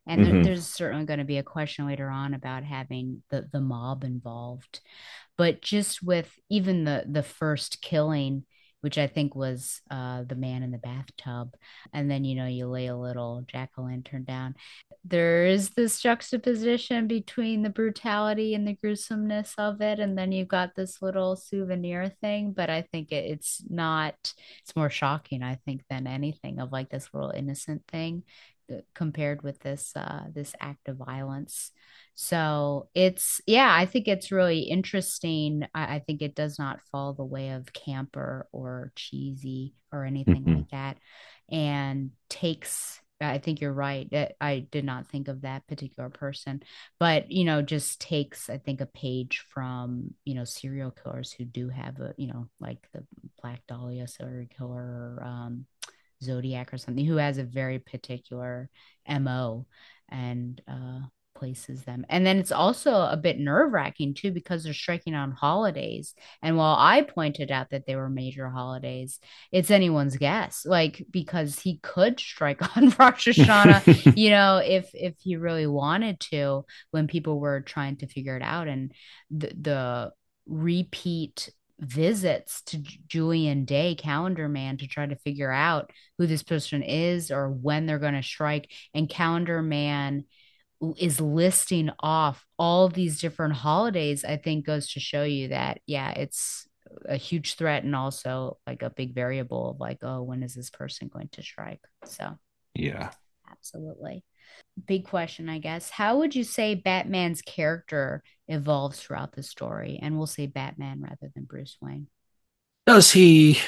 And there's certainly going to be a question later on about having the mob involved. But just with even the first killing, which I think was the man in the bathtub, and then you lay a little jack-o'-lantern down. There is this juxtaposition between the brutality and the gruesomeness of it, and then you've got this little souvenir thing. But I think it's more shocking, I think, than anything, of like this little innocent thing compared with this act of violence. So I think it's really interesting. I think it does not fall the way of camper or cheesy or anything like that, and I think you're right. I did not think of that particular person, but just takes, I think, a page from serial killers who do have like the Black Dahlia serial killer, or Zodiac or something, who has a very particular MO, and places them. And then it's also a bit nerve-wracking too, because they're striking on holidays. And while I pointed out that they were major holidays, it's anyone's guess, like, because he could strike on Rosh Hashanah, if he really wanted to, when people were trying to figure it out. And the repeat visits to Julian Day, Calendar Man, to try to figure out who this person is or when they're going to strike. And Calendar Man is listing off all these different holidays, I think goes to show you that, it's a huge threat, and also like a big variable of like, oh, when is this person going to strike? So yeah, absolutely. Big question, I guess. How would you say Batman's character evolves throughout the story? And we'll say Batman rather than Bruce Wayne. Does he?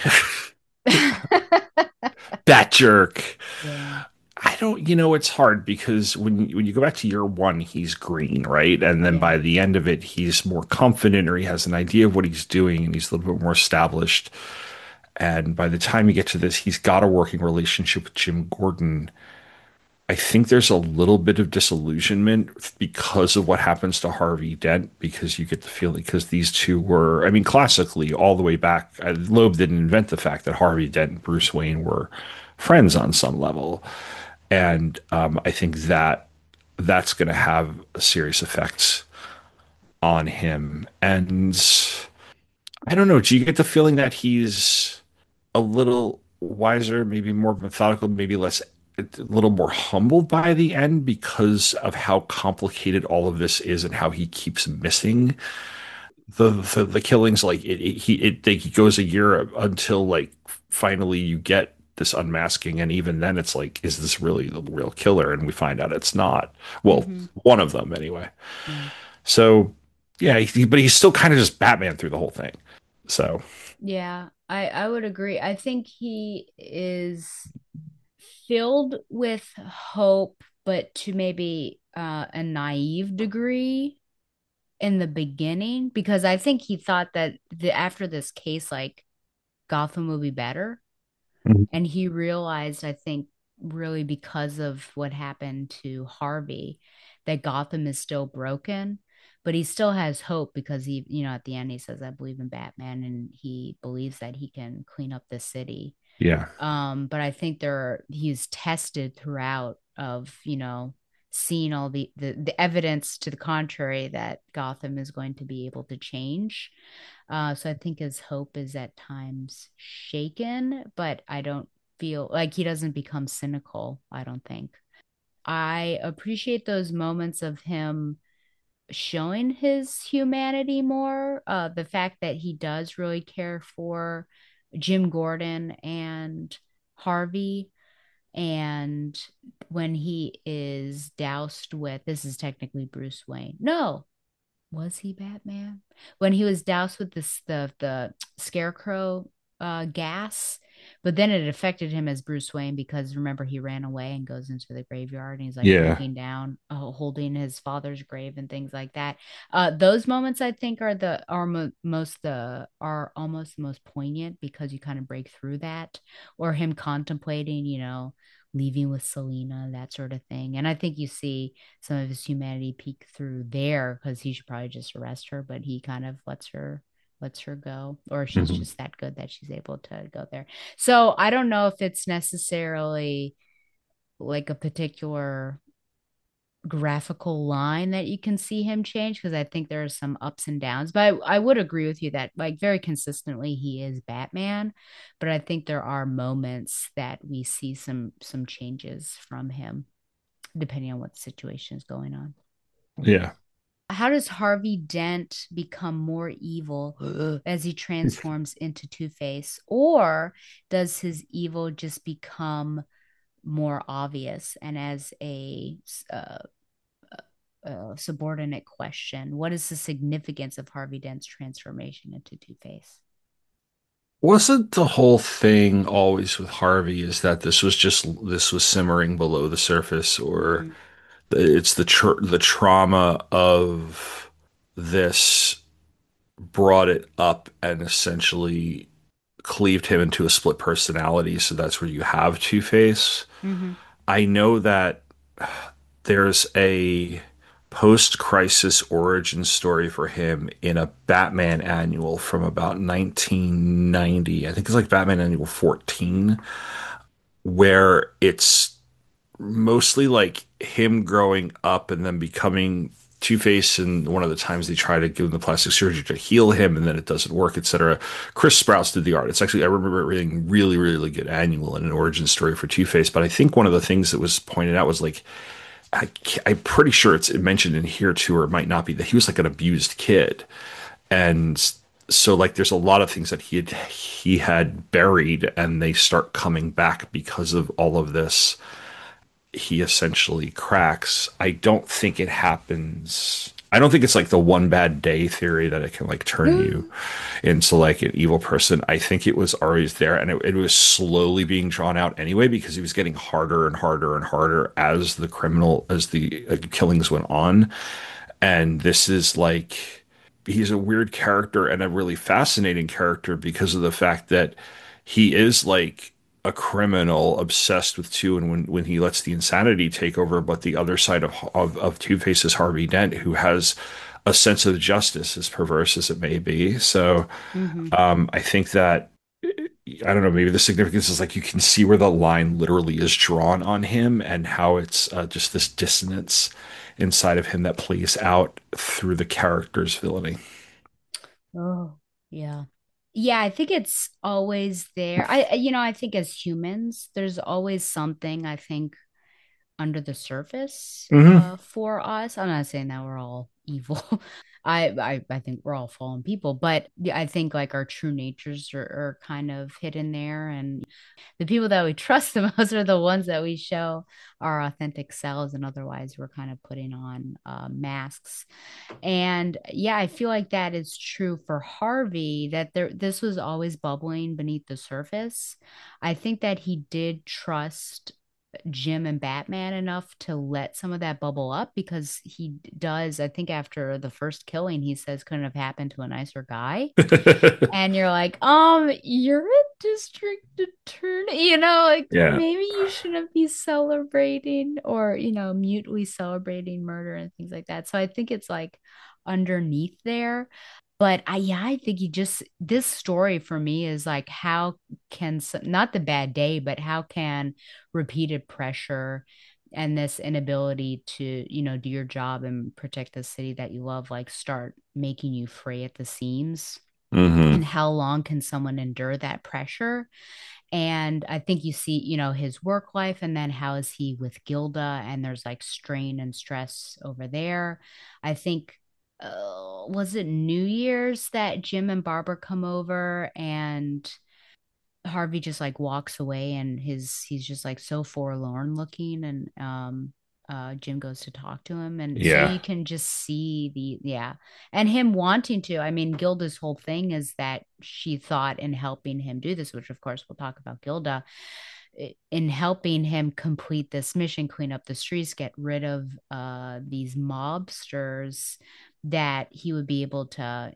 Bat jerk. Yeah. I don't, it's hard, because when you go back to year one, he's green, right? And then by the end of it, he's more confident, or he has an idea of what he's doing, and he's a little bit more established. And by the time you get to this, he's got a working relationship with Jim Gordon. I think there's a little bit of disillusionment because of what happens to Harvey Dent, because you get the feeling, because these two were, I mean, classically, all the way back, Loeb didn't invent the fact that Harvey Dent and Bruce Wayne were friends on some level. And I think that's going to have serious effects on him. And I don't know, do you get the feeling that he's a little wiser, maybe more methodical, maybe a little more humbled by the end, because of how complicated all of this is and how he keeps missing the killings? Like he goes a year until like finally you get this unmasking, and even then it's like, is this really the real killer? And we find out it's not. Well, one of them anyway. So yeah, but he's still kind of just Batman through the whole thing. So yeah, I would agree. I think he is filled with hope, but to maybe a naive degree in the beginning, because I think he thought that after this case, like, Gotham will be better. And he realized, I think, really because of what happened to Harvey, that Gotham is still broken, but he still has hope, because he, at the end he says, I believe in Batman, and he believes that he can clean up the city. Yeah. But I think he's tested throughout of, seeing all the evidence to the contrary that Gotham is going to be able to change. So I think his hope is at times shaken, but I don't feel like he doesn't become cynical, I don't think. I appreciate those moments of him showing his humanity more. The fact that he does really care for Jim Gordon and Harvey. And when he is doused with, this is technically Bruce Wayne. No, was he Batman? When he was doused with the scarecrow gas, but then it affected him as Bruce Wayne, because remember, he ran away and goes into the graveyard, and he's like looking down, holding his father's grave and things like that. Those moments, I think, are almost the most poignant, because you kind of break through that, or him contemplating, leaving with Selina, that sort of thing. And I think you see some of his humanity peek through there, because he should probably just arrest her, but he kind of lets her go, or she's just that good that she's able to go there. So I don't know if it's necessarily like a particular graphical line that you can see him change, because I think there are some ups and downs. But I would agree with you that like very consistently he is Batman, but I think there are moments that we see some changes from him depending on what the situation is going on. Yeah. How does Harvey Dent become more evil as he transforms into Two-Face, or does his evil just become more obvious? And as a subordinate question, what is the significance of Harvey Dent's transformation into Two-Face? Wasn't the whole thing always with Harvey is that this was simmering below the surface, or it's the trauma of this brought it up and essentially cleaved him into a split personality. So that's where you have Two-Face. I know that there's a post-crisis origin story for him in a Batman annual from about 1990. I think it's like Batman Annual 14, where it's mostly like him growing up and then becoming Two-Face, and one of the times they try to give him the plastic surgery to heal him and then it doesn't work, etc. Chris Sprouse did the art. It's actually, I remember reading really, really good annual and an origin story for Two-Face, but I think one of the things that was pointed out was like, I'm pretty sure it's mentioned in here too, or it might not be, that he was like an abused kid. And so like there's a lot of things that he had buried and they start coming back because of all of this. He essentially cracks. I don't think it happens. I don't think it's like the one bad day theory that it can like turn you into like an evil person. I think it was always there, and it was slowly being drawn out anyway, because he was getting harder and harder and harder as the killings went on. And this is like, he's a weird character and a really fascinating character because of the fact that he is like a criminal obsessed with two, and when he lets the insanity take over, but the other side of Two-Face is Harvey Dent, who has a sense of justice, as perverse as it may be. So I think that, I don't know, maybe the significance is like you can see where the line literally is drawn on him, and how it's just this dissonance inside of him that plays out through the character's villainy. Oh, yeah. Yeah, I think it's always there. I think as humans, there's always something, I think, under the surface for us. I'm not saying that we're all evil. I think we're all fallen people, but I think like our true natures are kind of hidden there, and the people that we trust the most are the ones that we show our authentic selves, and otherwise we're kind of putting on masks. And yeah, I feel like that is true for Harvey, that this was always bubbling beneath the surface. I think that he did trust Jim and Batman enough to let some of that bubble up, because he does, I think after the first killing, he says couldn't have happened to a nicer guy. And you're like, you're a district attorney, like maybe you shouldn't be celebrating, or mutely celebrating murder and things like that. So I think it's like underneath there. But I think this story for me is like, how can, not the bad day, but how can repeated pressure and this inability to, do your job and protect the city that you love, like start making you fray at the seams? And how long can someone endure that pressure? And I think you see, his work life, and then how is he with Gilda, and there's like strain and stress over there. I think, was it New Year's that Jim and Barbara come over, and Harvey just like walks away, and he's just like so forlorn looking, and Jim goes to talk to him, and so you can just see and him wanting to. I mean, Gilda's whole thing is that she thought in helping him do this, which of course we'll talk about Gilda, in helping him complete this mission, clean up the streets, get rid of these mobsters, that he would be able to,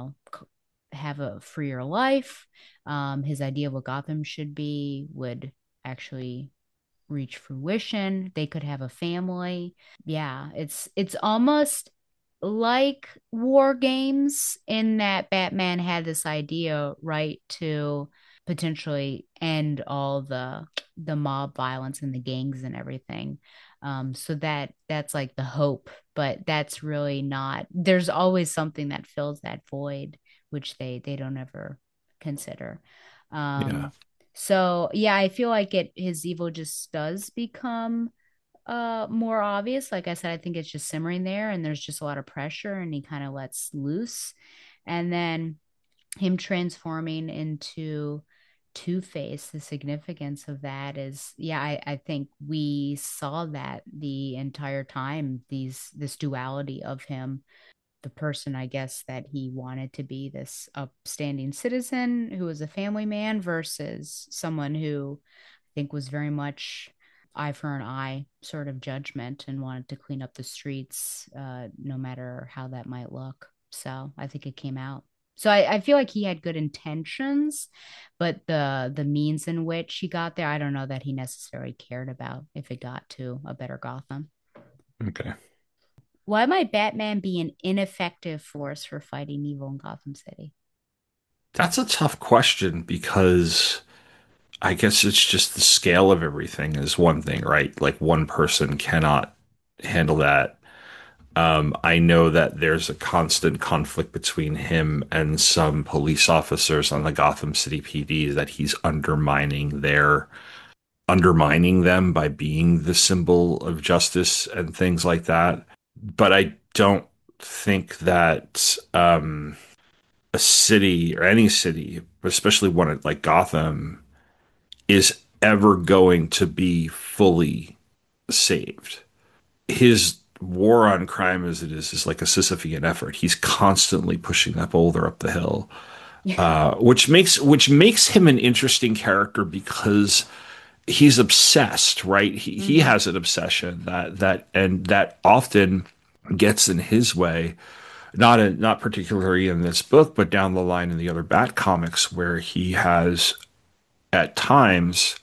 have a freer life. His idea of what Gotham should be would actually reach fruition. They could have a family. Yeah, it's almost like War Games, in that Batman had this idea, right, to potentially end all the mob violence and the gangs and everything. So that's like the hope, but that's really not. There's always something that fills that void, which they don't ever consider. Yeah. So yeah, I feel like his evil just does become more obvious. Like I said, I think it's just simmering there and there's just a lot of pressure and he kind of lets loose. And then him transforming into Two-Face, the significance of that is, yeah, I think we saw that the entire time, this duality of him, the person, I guess, that he wanted to be, this upstanding citizen who was a family man versus someone who I think was very much eye for an eye sort of judgment and wanted to clean up the streets, no matter how that might look. So I think it came out. So I feel like he had good intentions, but the means in which he got there, I don't know that he necessarily cared about if it got to a better Gotham. Okay. Why might Batman be an ineffective force for fighting evil in Gotham City? That's a tough question because I guess it's just the scale of everything is one thing, right? Like one person cannot handle that. I know that there's a constant conflict between him and some police officers on the Gotham City PD that he's undermining them by being the symbol of justice and things like that. But I don't think that a city or any city, but especially one like Gotham, is ever going to be fully saved. His war on crime as it is like a Sisyphean effort. He's constantly pushing that boulder up the hill, which makes him an interesting character because he's obsessed, right? He has an obsession that often gets in his way. Not particularly in this book, but down the line in the other Bat comics, where he has at times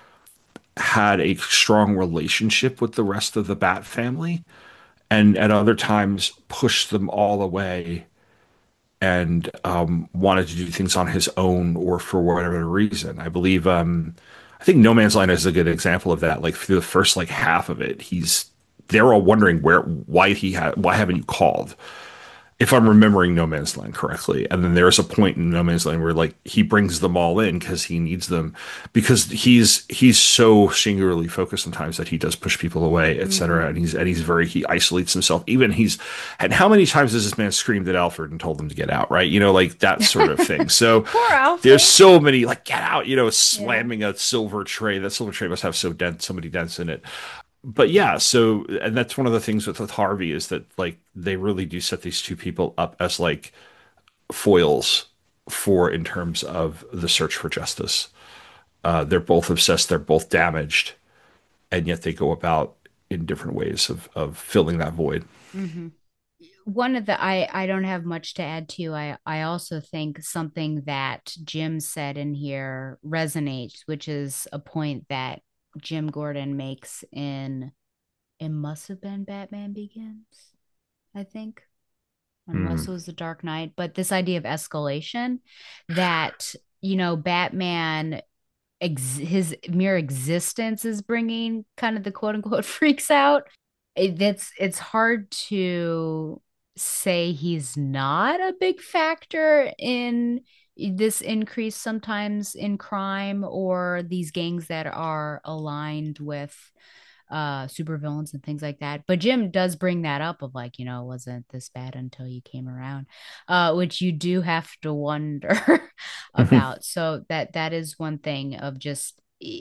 had a strong relationship with the rest of the Bat family, and at other times pushed them all away and wanted to do things on his own or for whatever reason. I believe I think No Man's Land is a good example of that. Like through the first like half of it, they're all wondering why haven't you called? If I'm remembering No Man's Land correctly. And then there's a point in No Man's Land where like he brings them all in because he needs them, because he's so singularly focused sometimes that he does push people away, etc. And he isolates himself. And how many times has this man screamed at Alfred and told them to get out, right? You know, like that sort of thing. So there's so many like get out, you know, slamming a silver tray. That silver tray must have so many dents in it. But yeah, so and that's one of the things with Harvey is that like they really do set these two people up as like foils in terms of the search for justice. They're both obsessed, they're both damaged, and yet they go about in different ways of filling that void. Mm-hmm. One of the I don't have much to add to. I also think something that Jim said in here resonates, which is a point that Jim Gordon makes it must have been Batman Begins, I think. Unless it was The Dark Knight. But this idea of escalation that, you know, Batman, his mere existence is bringing kind of the quote unquote freaks out. It's hard to say he's not a big factor in this increase sometimes in crime or these gangs that are aligned with supervillains and things like that. But Jim does bring that up of like, you know, wasn't this bad until you came around, which you do have to wonder about. So that is one thing of just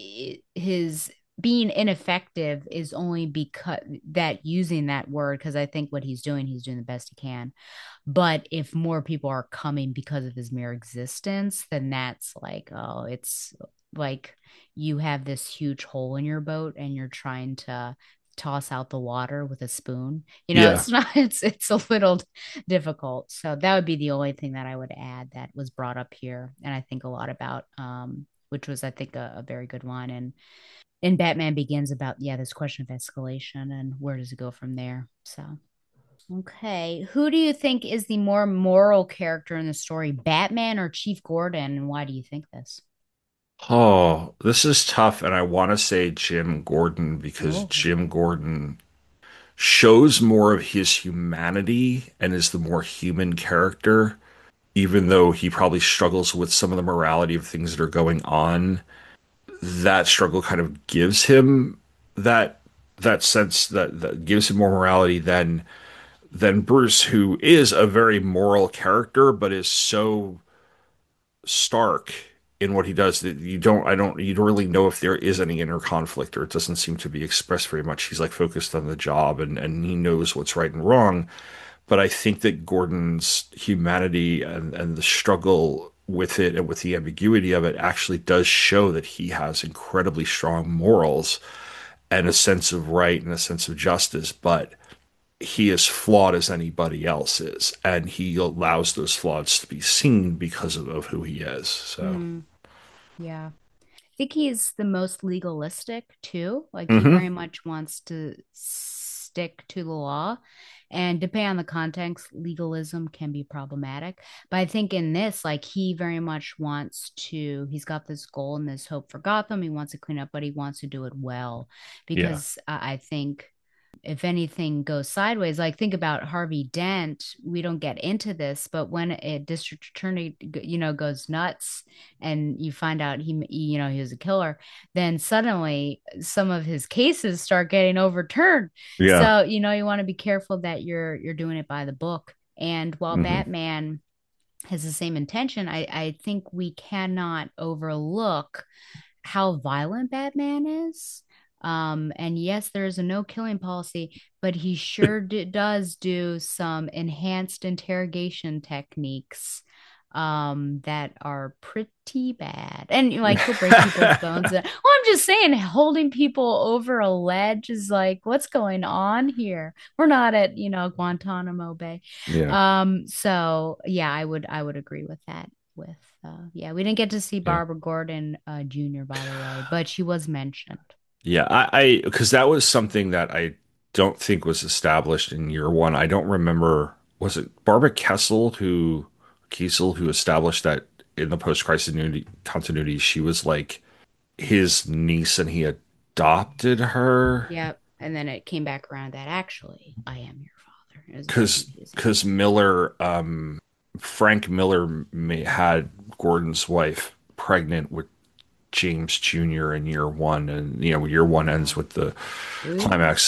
his being ineffective is only because that using that word, because I think what he's doing the best he can. But if more people are coming because of his mere existence, then that's like, oh, it's like you have this huge hole in your boat and you're trying to toss out the water with a spoon. You know, it's a little difficult. So that would be the only thing that I would add that was brought up here. And I think a lot about, which was, I think, a very good one. And in Batman Begins about, this question of escalation and where does it go from there? So, okay. Who do you think is the more moral character in the story, Batman or Chief Gordon? And why do you think this? Oh, this is tough, and I want to say Jim Gordon because Oh. Jim Gordon shows more of his humanity and is the more human character, even though he probably struggles with some of the morality of things that are going on. That struggle kind of gives him that sense that gives him more morality than Bruce, who is a very moral character, but is so stark in what he does that you don't really know if there is any inner conflict, or it doesn't seem to be expressed very much. He's like focused on the job, and he knows what's right and wrong. But I think that Gordon's humanity and the struggle with it and with the ambiguity of it actually does show that he has incredibly strong morals and a sense of right and a sense of justice, but he is flawed as anybody else is, and he allows those flaws to be seen because of who he is. So, Yeah. I think he's the most legalistic too. Like he Mhm. very much wants to stick to the law. And depending on the context, legalism can be problematic. But I think in this, like he very much wants to, he's got this goal and this hope for Gotham. He wants to clean up, but he wants to do it well. Yeah. Because I think if anything goes sideways, like think about Harvey Dent. We don't get into this, but when a district attorney, goes nuts, and you find out he was a killer, then suddenly some of his cases start getting overturned. Yeah. So you want to be careful that you're doing it by the book. And while Mhm. Batman has the same intention, I think we cannot overlook how violent Batman is. And yes, there's a no killing policy, but he sure does do some enhanced interrogation techniques that are pretty bad. And like he'll break people's bones. Well, I'm just saying, holding people over a ledge is like, what's going on here? We're not at, Guantanamo Bay. Yeah. So yeah, I would agree with that. Yeah, we didn't get to see Yeah. Barbara Gordon Jr., by the way, but she was mentioned. Yeah, because that was something that I don't think was established in year one. I don't remember, was it Barbara Kiesel who established that in the post-crisis continuity, she was like his niece and he adopted her? Yep. And then it came back around that actually I am your father. It was very Because confusing. Miller, Frank Miller had Gordon's wife pregnant with James Jr. in year one, and year one ends with the climax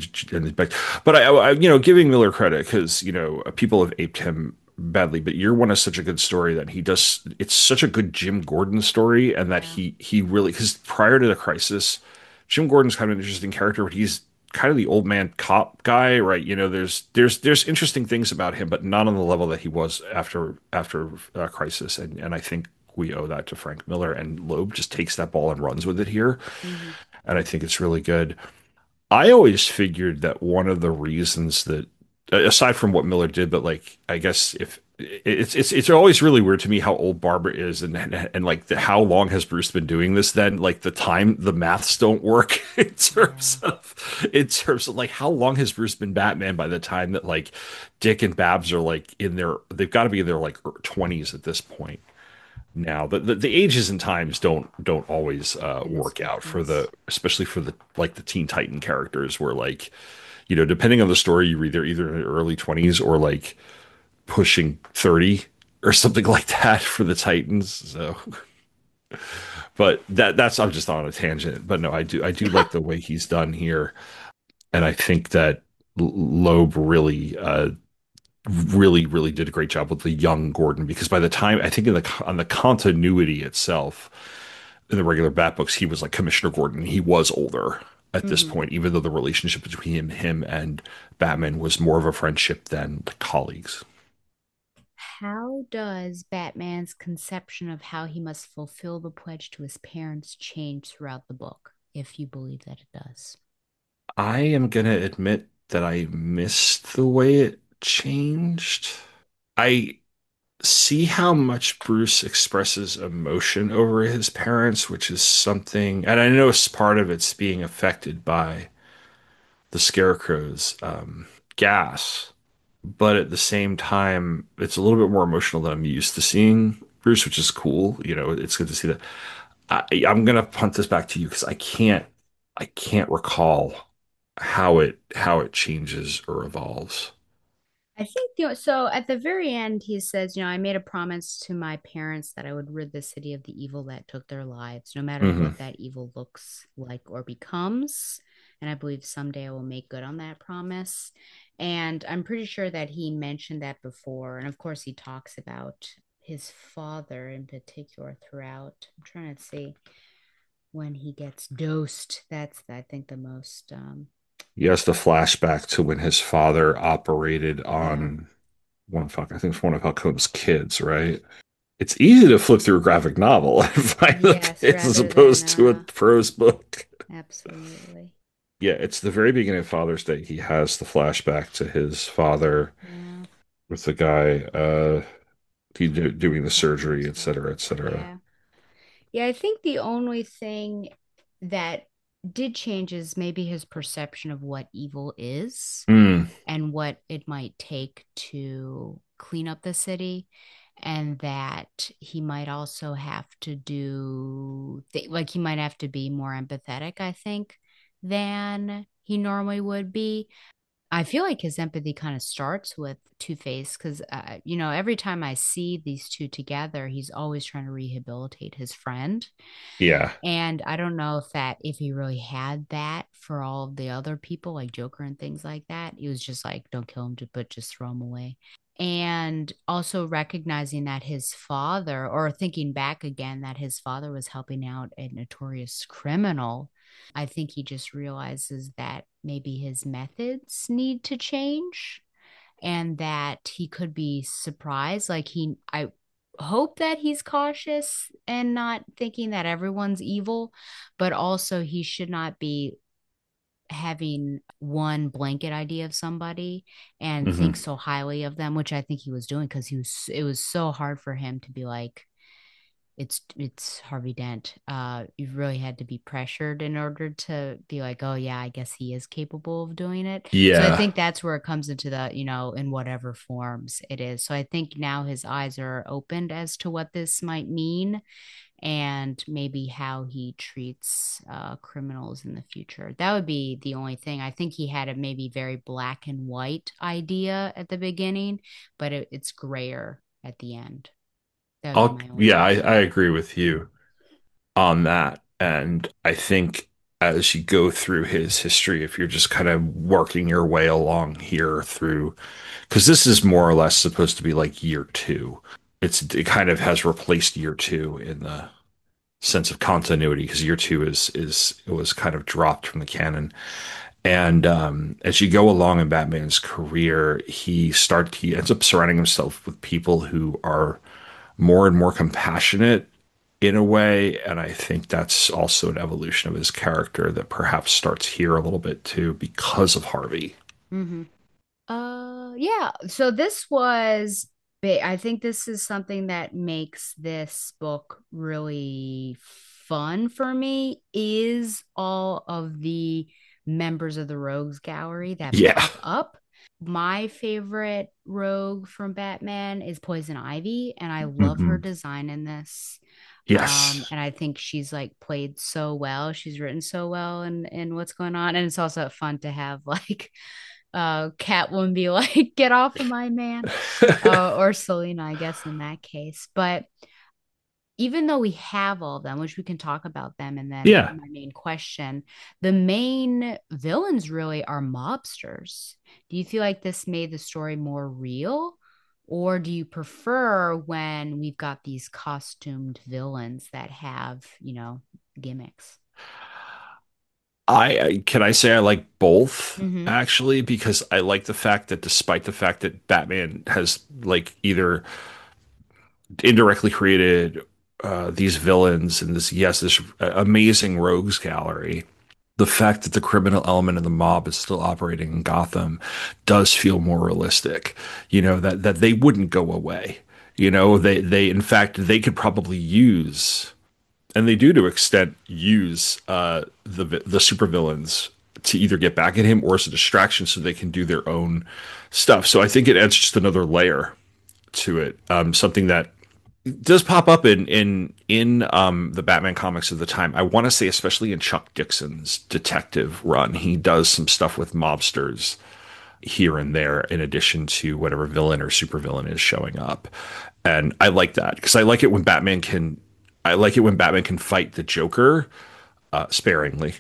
but giving Miller credit because people have aped him badly, but year one is such a good story that he does. It's such a good Jim Gordon story, and that he really, because prior to the crisis, Jim Gordon's kind of an interesting character, but he's kind of the old man cop guy, right? There's interesting things about him, but not on the level that he was after Crisis, and I think we owe that to Frank Miller, and Loeb just takes that ball and runs with it here, and I think it's really good. I always figured that one of the reasons that, aside from what Miller did, but like I guess if it's always really weird to me how old Barbara is, and like how long has Bruce been doing this? Then like the maths don't work in terms of like how long has Bruce been Batman by the time that like Dick and Babs are like they've got to be in their like 20s at this point now. The ages and times don't always work out for especially for the like the Teen Titan characters, where like depending on the story, you read they're either in their early 20s or like pushing 30 or something like that for the Titans. So but that's I'm just on a tangent, but no, I do like the way he's done here, and I think that Loeb really did a great job with the young Gordon, because by the time I think on the continuity itself in the regular Bat books, he was like Commissioner Gordon. He was older at this point, even though the relationship between him and Batman was more of a friendship than like colleagues. How does Batman's conception of how he must fulfill the pledge to his parents change throughout the book, if you believe that it does? I am gonna admit that I missed the way it changed. I see how much Bruce expresses emotion over his parents, which is something, and I know part of it's being affected by the Scarecrow's gas, but at the same time, it's a little bit more emotional than I'm used to seeing Bruce, which is cool. It's good to see that. I'm gonna punt this back to you because I can't recall how it changes or evolves. I think so at the very end he says, I made a promise to my parents that I would rid the city of the evil that took their lives, no matter Mm-hmm. what that evil looks like or becomes. And I believe someday I will make good on that promise. And I'm pretty sure that he mentioned that before. And of course he talks about his father in particular throughout. I'm trying to see when he gets dosed. That's I think the most Yes, the flashback to when his father operated on I think it's one of Falcone's kids, right? It's easy to flip through a graphic novel and find the kids as opposed to a prose book. Absolutely. Yeah, it's the very beginning of Father's Day. He has the flashback to his father with the guy doing the surgery, et cetera, et cetera. Yeah, I think the only thing that did change is maybe his perception of what evil is and what it might take to clean up the city, and that he might also have to he might have to be more empathetic, I think, than he normally would be. I feel like his empathy kind of starts with Two-Face because, every time I see these two together, he's always trying to rehabilitate his friend. Yeah. And I don't know if he really had that for all of the other people, like Joker and things like that. He was just like, don't kill him, but just throw him away. And also recognizing that his father, or thinking back again, that his father was helping out a notorious criminal. I think he just realizes that maybe his methods need to change and that he could be surprised. I hope that he's cautious and not thinking that everyone's evil, but also he should not be having one blanket idea of somebody and think so highly of them, which I think he was doing because it was so hard for him to be like, it's Harvey Dent. You really had to be pressured in order to be like, oh yeah, I guess he is capable of doing it. Yeah. So I think that's where it comes into the, in whatever forms it is. So I think now his eyes are opened as to what this might mean and maybe how he treats criminals in the future. That would be the only thing. I think he had a maybe very black and white idea at the beginning, but it's grayer at the end. I agree with you on that. And I think as you go through his history, if you're just kind of working your way along here through, because this is more or less supposed to be like year 2. It kind of has replaced year 2 in the sense of continuity because year 2 it was kind of dropped from the canon. And as you go along in Batman's career, he ends up surrounding himself with people who are more and more compassionate in a way. And I think that's also an evolution of his character that perhaps starts here a little bit too because of Harvey. Mm-hmm. Yeah. So I think this is something that makes this book really fun for me is all of the members of the Rogues Gallery that pop up. My favorite rogue from Batman is Poison Ivy, and I love her design in this. Yes. And I think she's like played so well. She's written so well in what's going on. And it's also fun to have like Catwoman be like, get off of my man. Or Selena, I guess, in that case. But even though we have all of them, which we can talk about them, and then my main question, the main villains really are mobsters. Do you feel like this made the story more real? Or do you prefer when we've got these costumed villains that have, gimmicks? Can I say I like both actually, because I like the fact that despite the fact that Batman has like either indirectly created these villains and this amazing rogues gallery, the fact that the criminal element of the mob is still operating in Gotham does feel more realistic. That they wouldn't go away. They in fact they could probably use, and they do to extent use the supervillains to either get back at him or as a distraction so they can do their own stuff. So I think it adds just another layer to it. Something that does pop up in the Batman comics of the time. I want to say, especially in Chuck Dixon's detective run, he does some stuff with mobsters here and there, in addition to whatever villain or supervillain is showing up. And I like that because I like it when Batman can. I like it when Batman can fight the Joker sparingly.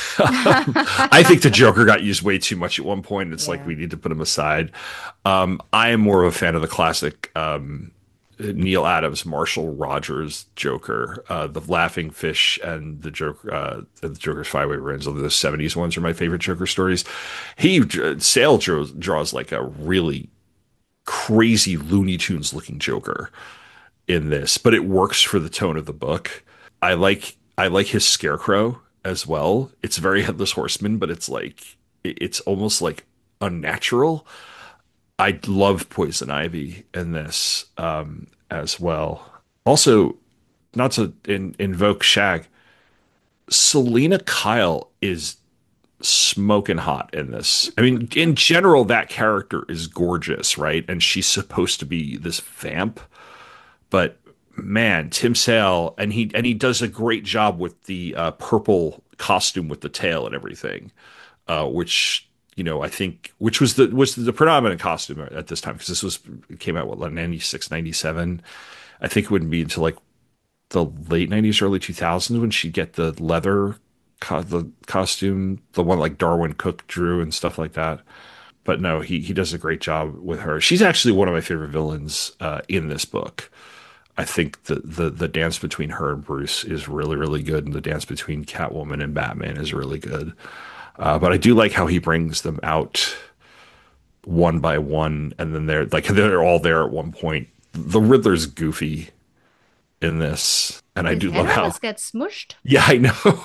I think the Joker got used way too much at one point. It's like we need to put him aside. I am more of a fan of the classic Neil Adams, Marshall Rogers Joker, the Laughing Fish, and the Joker, the Joker's Five-Way Rings. The '70s ones are my favorite Joker stories. Sale draws like a really crazy Looney Tunes looking Joker in this, but it works for the tone of the book. I like his Scarecrow as well. It's very Headless Horseman, but it's almost like unnatural. I love Poison Ivy in this as well. Also, not to invoke Shag, Selena Kyle is smoking hot in this. I mean, in general, that character is gorgeous, right? And she's supposed to be this vamp, but man, Tim Sale, and he does a great job with the purple costume with the tail and everything, which I think was the predominant costume at this time, because it came out like 96, 97. I think it wouldn't be until like the late 90s, early 2000s when she'd get the leather the costume, the one like Darwin Cook drew and stuff like that. But no, he does a great job with her. She's actually one of my favorite villains in this book. I think the dance between her and Bruce is really, really good, and the dance between Catwoman and Batman is really good. But I do like how he brings them out one by one, and then they're all there at one point. The Riddler's goofy in this, and I do love how almost gets smushed. Yeah, I know.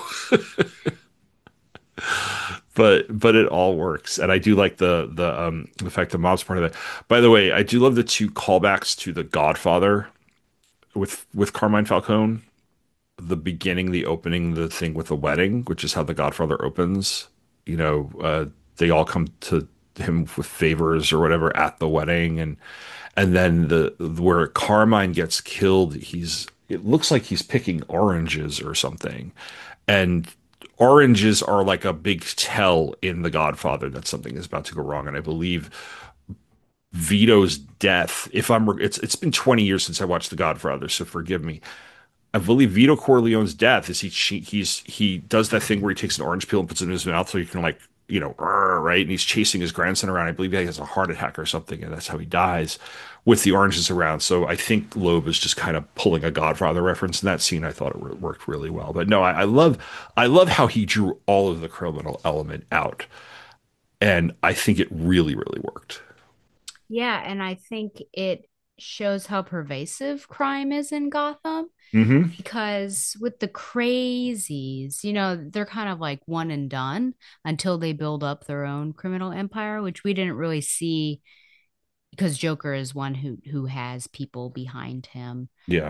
but it all works, and I do like the fact that Mob's part of that. By the way, I do love the two callbacks to The Godfather with Carmine Falcone. The beginning, the opening, the thing with the wedding, which is how The Godfather opens. They all come to him with favors or whatever at the wedding, and then where Carmine gets killed, it looks like he's picking oranges or something, and oranges are like a big tell in The Godfather that something is about to go wrong. And I believe Vito's death, it's been 20 years since I watched The Godfather, so forgive me. I believe Vito Corleone's death is he does that thing where he takes an orange peel and puts it in his mouth so he can right? And he's chasing his grandson around. I believe he has a heart attack or something, and that's how he dies, with the oranges around. So I think Loeb is just kind of pulling a Godfather reference in that scene. I thought it worked really well. But no, I love how he drew all of the criminal element out, and I think it really, really worked. Yeah, and I think it shows how pervasive crime is in Gotham. Mm-hmm. Because with the crazies, they're kind of like one and done until they build up their own criminal empire, which we didn't really see, because Joker is one who has people behind him. Yeah.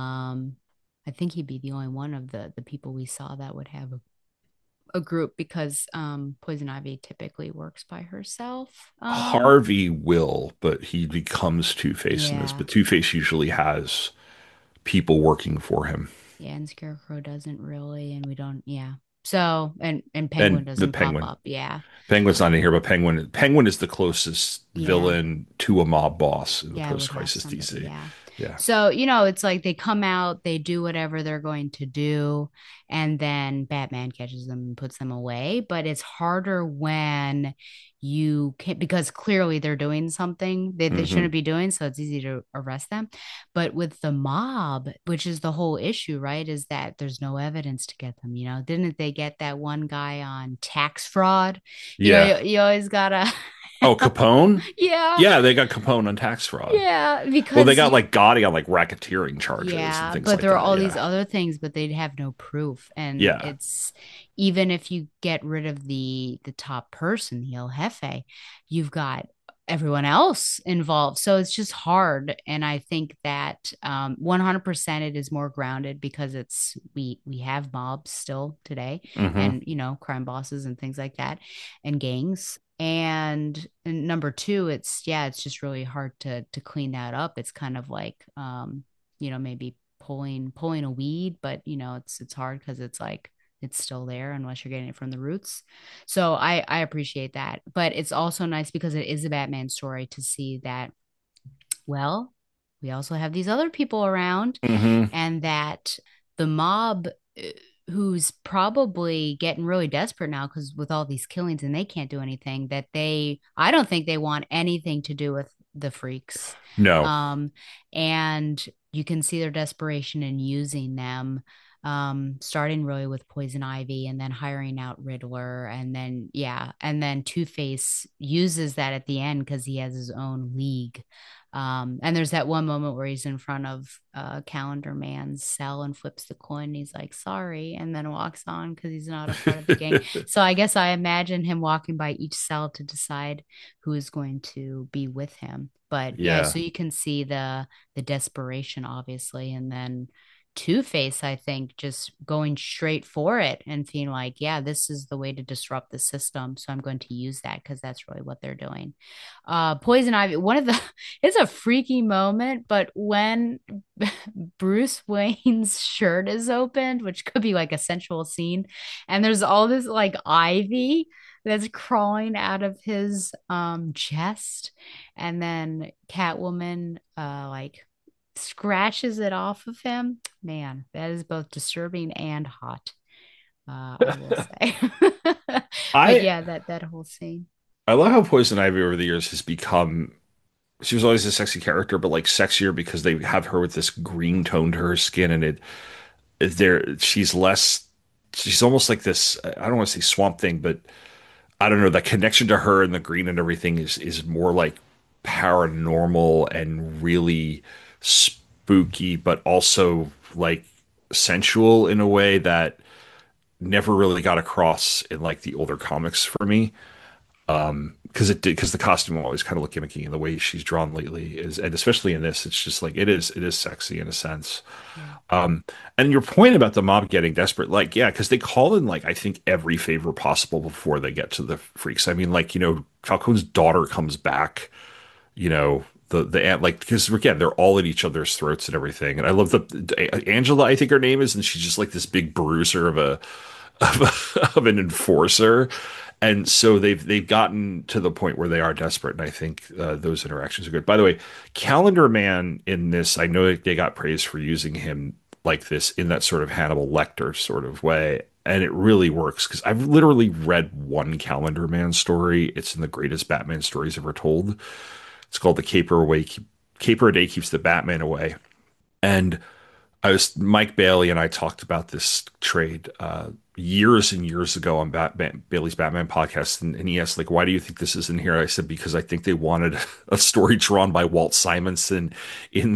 I think he'd be the only one of the people we saw that would have a group, because Poison Ivy typically works by herself. Harvey will, but he becomes Two-Face in this. But Two-Face usually has people working for him. Yeah, and Scarecrow doesn't really, and we don't. Yeah. So and Penguin doesn't pop up. Yeah. Penguin's not in here, but Penguin is the closest villain to a mob boss in the post-crisis DC. Yeah. So, it's like they come out, they do whatever they're going to do, and then Batman catches them and puts them away. But it's harder when you can't, because clearly they're doing something they shouldn't be doing. So it's easy to arrest them. But with the mob, which is the whole issue, right, is that there's no evidence to get them. Didn't they get that one guy on tax fraud? Yeah. You always gotta. Oh, Capone? Yeah. Yeah, they got Capone on tax fraud. Yeah, because they got like Gotti on like racketeering charges and things like that. But there are all these other things, but they'd have no proof. And it's, even if you get rid of the top person, the El Jefe, you've got everyone else involved. So it's just hard. And I think that 100% it is more grounded, because we have mobs still today, and crime bosses and things like that, and gangs. And number two, it's just really hard to clean that up. It's kind of like maybe pulling a weed, but it's hard because it's like it's still there unless you're getting it from the roots. So I appreciate that. But it's also nice because it is a Batman story to see that, well, we also have these other people around, and that the mob, who's probably getting really desperate now because with all these killings and they can't do anything, that I don't think they want anything to do with the freaks. No. And you can see their desperation in using them, starting really with Poison Ivy and then hiring out Riddler. And then Two-Face uses that at the end because he has his own league. And there's that one moment where he's in front of Calendar Man's cell and flips the coin. He's like, sorry, and then walks on because he's not a part of the gang. So I guess I imagine him walking by each cell to decide who is going to be with him. But so you can see the desperation, obviously, and then Two-Face, I think, just going straight for it and feeling like, yeah, this is the way to disrupt the system. So I'm going to use that because that's really what they're doing. Poison Ivy, it's a freaky moment, but when Bruce Wayne's shirt is opened, which could be like a sensual scene, and there's all this like ivy that's crawling out of his chest, and then Catwoman like scratches it off of him. Man, that is both disturbing and hot. I will say. That whole scene. I love how Poison Ivy over the years has become. She was always a sexy character, but like sexier because they have her with this green tone to her skin, and she's less. She's almost like this. I don't want to say swamp thing, but I don't know. That connection to her and the green and everything is more like paranormal and really spooky, but also like sensual in a way that never really got across in like the older comics for me. Because the costume will always kind of look gimmicky, and the way she's drawn lately and especially in this, it's just like it is sexy in a sense. And your point about the mob getting desperate, like, yeah, because they call in like I think every favor possible before they get to the freaks. I mean, like, Falcone's daughter comes back, the aunt, like, because again, they're all at each other's throats and everything. And I love Angela, I think her name is, and she's just like this big bruiser of an enforcer. And so they've gotten to the point where they are desperate, and I think those interactions are good. By the way, Calendar Man in this, I know they got praise for using him like this in that sort of Hannibal Lecter sort of way, and it really works because I've literally read one Calendar Man story. It's in the greatest Batman stories ever told. It's called The Caper a Day Keeps the Batman Away, and Mike Bailey and I talked about this trade years and years ago on Bailey's Batman podcast, and he asked, like, why do you think this is in here? I said, because I think they wanted a story drawn by Walt Simonson in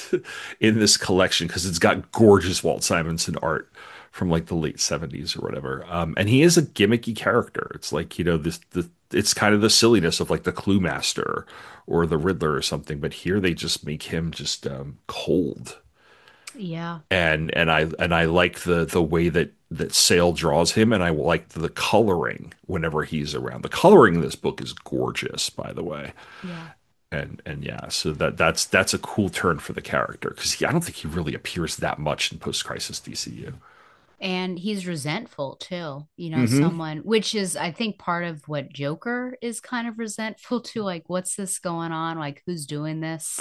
this collection, because it's got gorgeous Walt Simonson art from like the late 70s or whatever. And he is a gimmicky character. It's like, it's kind of the silliness of like the Clue Master or the Riddler or something, but here they just make him just cold. Yeah. And I like the way that Sale draws him, and I like the coloring whenever he's around. The coloring in this book is gorgeous, by the way. Yeah. And yeah, so that's a cool turn for the character, because I don't think he really appears that much in post-crisis DCU. And he's resentful too, Mm-hmm. someone, which is, I think, part of what Joker is kind of resentful to, like, what's this going on? Like, who's doing this?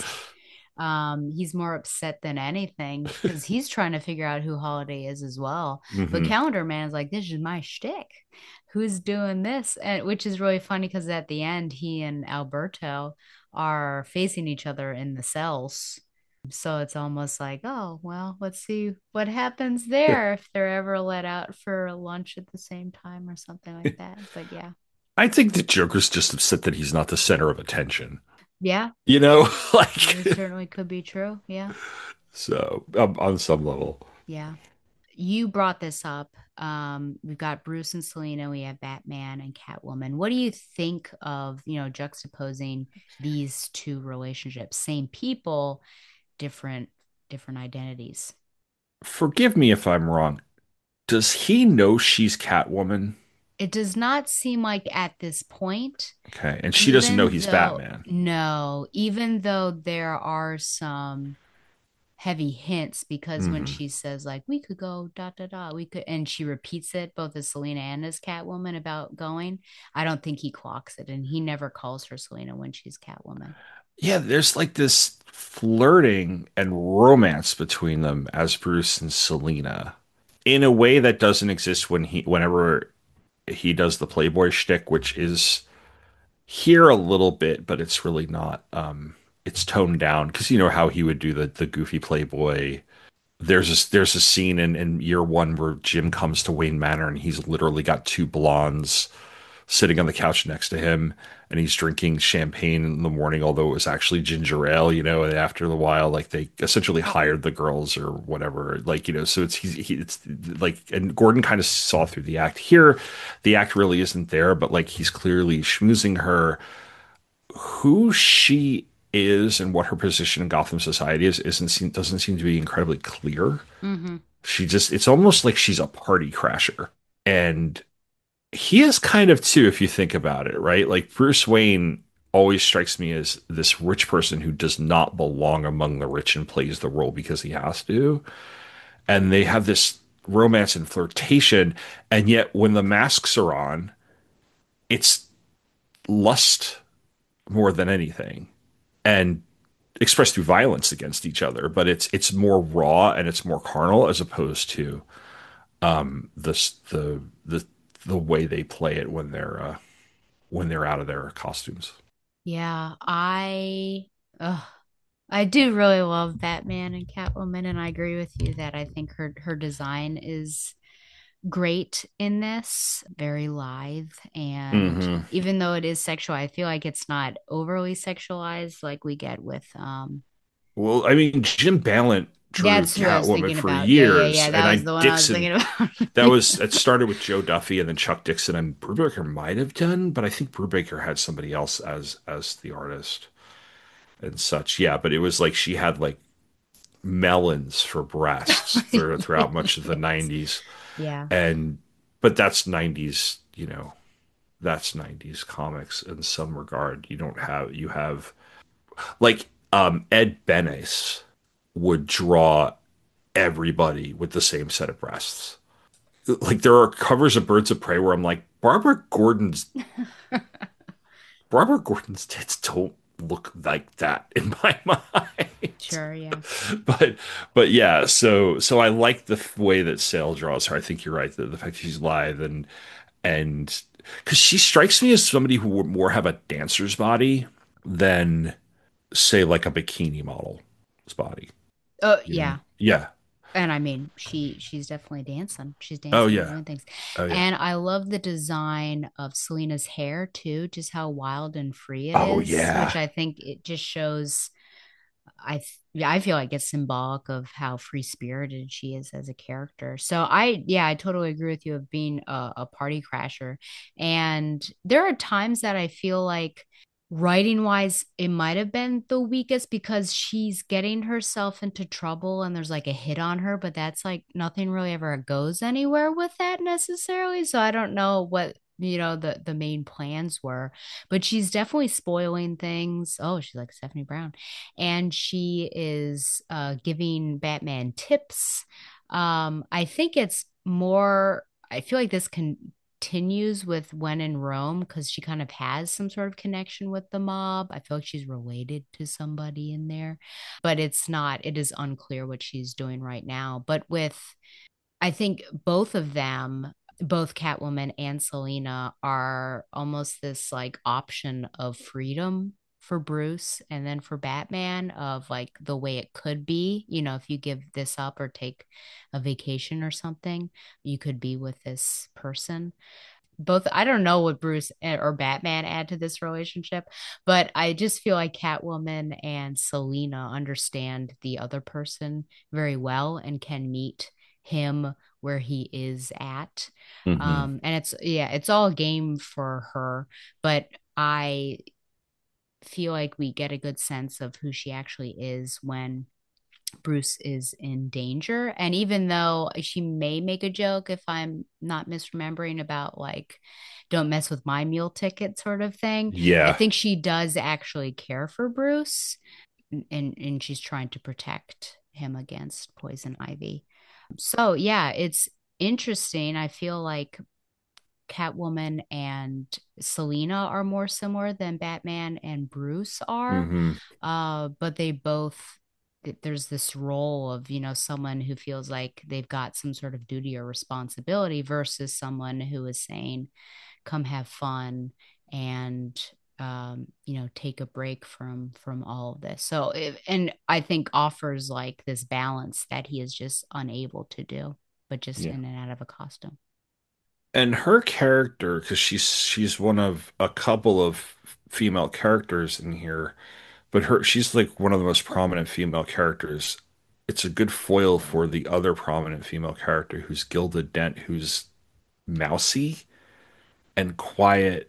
He's more upset than anything because he's trying to figure out who Holiday is as well. Mm-hmm. But Calendar Man is like, this is my shtick. Who's doing this? And which is really funny because at the end, he and Alberto are facing each other in the cells. So it's almost like, oh, well, let's see what happens there if they're ever let out for lunch at the same time or something like that. But yeah. I think the Joker's just upset that he's not the center of attention. Yeah. Like it certainly could be true. Yeah. So on some level. Yeah. You brought this up. We've got Bruce and Selina. We have Batman and Catwoman. What do you think of, juxtaposing these two relationships? Same people, different identities. Forgive me if I'm wrong. Does he know she's Catwoman? It does not seem like at this point. Okay. And she doesn't know he's Batman. No, even though there are some heavy hints because when Mhm. she says like we could go dot dot dot we could and she repeats it both as Selena and as Catwoman about going, I don't think he clocks it, and he never calls her Selena when she's Catwoman. Yeah, there's like this flirting and romance between them as Bruce and Selena in a way that doesn't exist whenever he does the Playboy shtick, which is here a little bit, but it's really not. It's toned down because you know how he would do the goofy Playboy. There's a scene in year one where Jim comes to Wayne Manor and he's literally got two blondes sitting on the couch next to him, and he's drinking champagne in the morning, although it was actually ginger ale, you know. And after a while, like they essentially hired the girls or whatever, like, you know. So it's like, and Gordon kind of saw through the act. Here the act really isn't there, but like he's clearly schmoozing her. Who she is and what her position in Gotham society is doesn't seem to be incredibly clear. Mm-hmm. It's almost like she's a party crasher. And he is kind of too, if you think about it, right? Like Bruce Wayne always strikes me as this rich person who does not belong among the rich and plays the role because he has to. And they have this romance and flirtation, and yet when the masks are on, it's lust more than anything, and expressed through violence against each other. But it's more raw and it's more carnal as opposed to this the way they play it when they're out of their costumes. Yeah, I do really love Batman and Catwoman, and I agree with you that I think her design is great in this, very lithe, and Mhm. even though it is sexual, I feel like it's not overly sexualized like we get with Well, I mean, Jim Ballant drew that's who I was Catwoman thinking for about. years, Yeah. and That I was the one I was Dixon. thinking about. It started with Joe Duffy and then Chuck Dixon and Brubaker might have done, but I think Brubaker had somebody else as the artist and such. Yeah, but it was like she had like melons for breasts throughout much of the 90s. Yeah. And but that's 90s, you know, that's 90s comics in some regard. You have like Ed Benes would draw everybody with the same set of breasts. Like there are covers of Birds of Prey where I'm like, Barbara Gordon's tits don't look like that in my mind. Sure, yeah. But yeah, so I like the way that Sale draws her. I think you're right. The fact she's lithe and because she strikes me as somebody who would more have a dancer's body than say like a bikini model's body. Oh, You yeah. know? Yeah. And I mean, she's definitely dancing. She's Oh dancing and yeah. doing things. Oh yeah. And I love the design of Selena's hair too, just how wild and free it Oh is, yeah. which I think it just shows. I feel like it's symbolic of how free spirited she is as a character. So I totally agree with you of being a party crasher. And there are times that I feel like writing wise, it might have been the weakest because she's getting herself into trouble and there's like a hit on her, but that's like nothing really ever goes anywhere with that necessarily. So I don't know what the main plans were, but she's definitely spoiling things. Oh, she's like Stephanie Brown, and she is giving Batman tips. I think it's more, I feel like this continues with When in Rome because she kind of has some sort of connection with the mob. I feel like she's related to somebody in there, but it is unclear what she's doing right now. But I think both of them, both Catwoman and Selena, are almost this like option of freedom for Bruce and then for Batman of like the way it could be. If you give this up or take a vacation or something, you could be with this person. Both, I don't know what Bruce or Batman add to this relationship, but I just feel like Catwoman and Selena understand the other person very well and can meet him where he is at. Mhm. And it's all a game for her, but I feel like we get a good sense of who she actually is when Bruce is in danger. And even though she may make a joke, if I'm not misremembering, about like, don't mess with my meal ticket sort of thing, I Yeah. think she does actually care for Bruce, and she's trying to protect him against Poison Ivy. So yeah, it's interesting. I feel like Catwoman and Selina are more similar than Batman and Bruce are. But they both, there's this role of, someone who feels like they've got some sort of duty or responsibility versus someone who is saying, come have fun and take a break from all of this. So and I think offers like this balance that he is just unable to do, but just in and out of a costume. And her character, because she's one of a couple of female characters in here, but she's like one of the most prominent female characters. It's a good foil for the other prominent female character, who's Gilda Dent, who's mousy and quiet.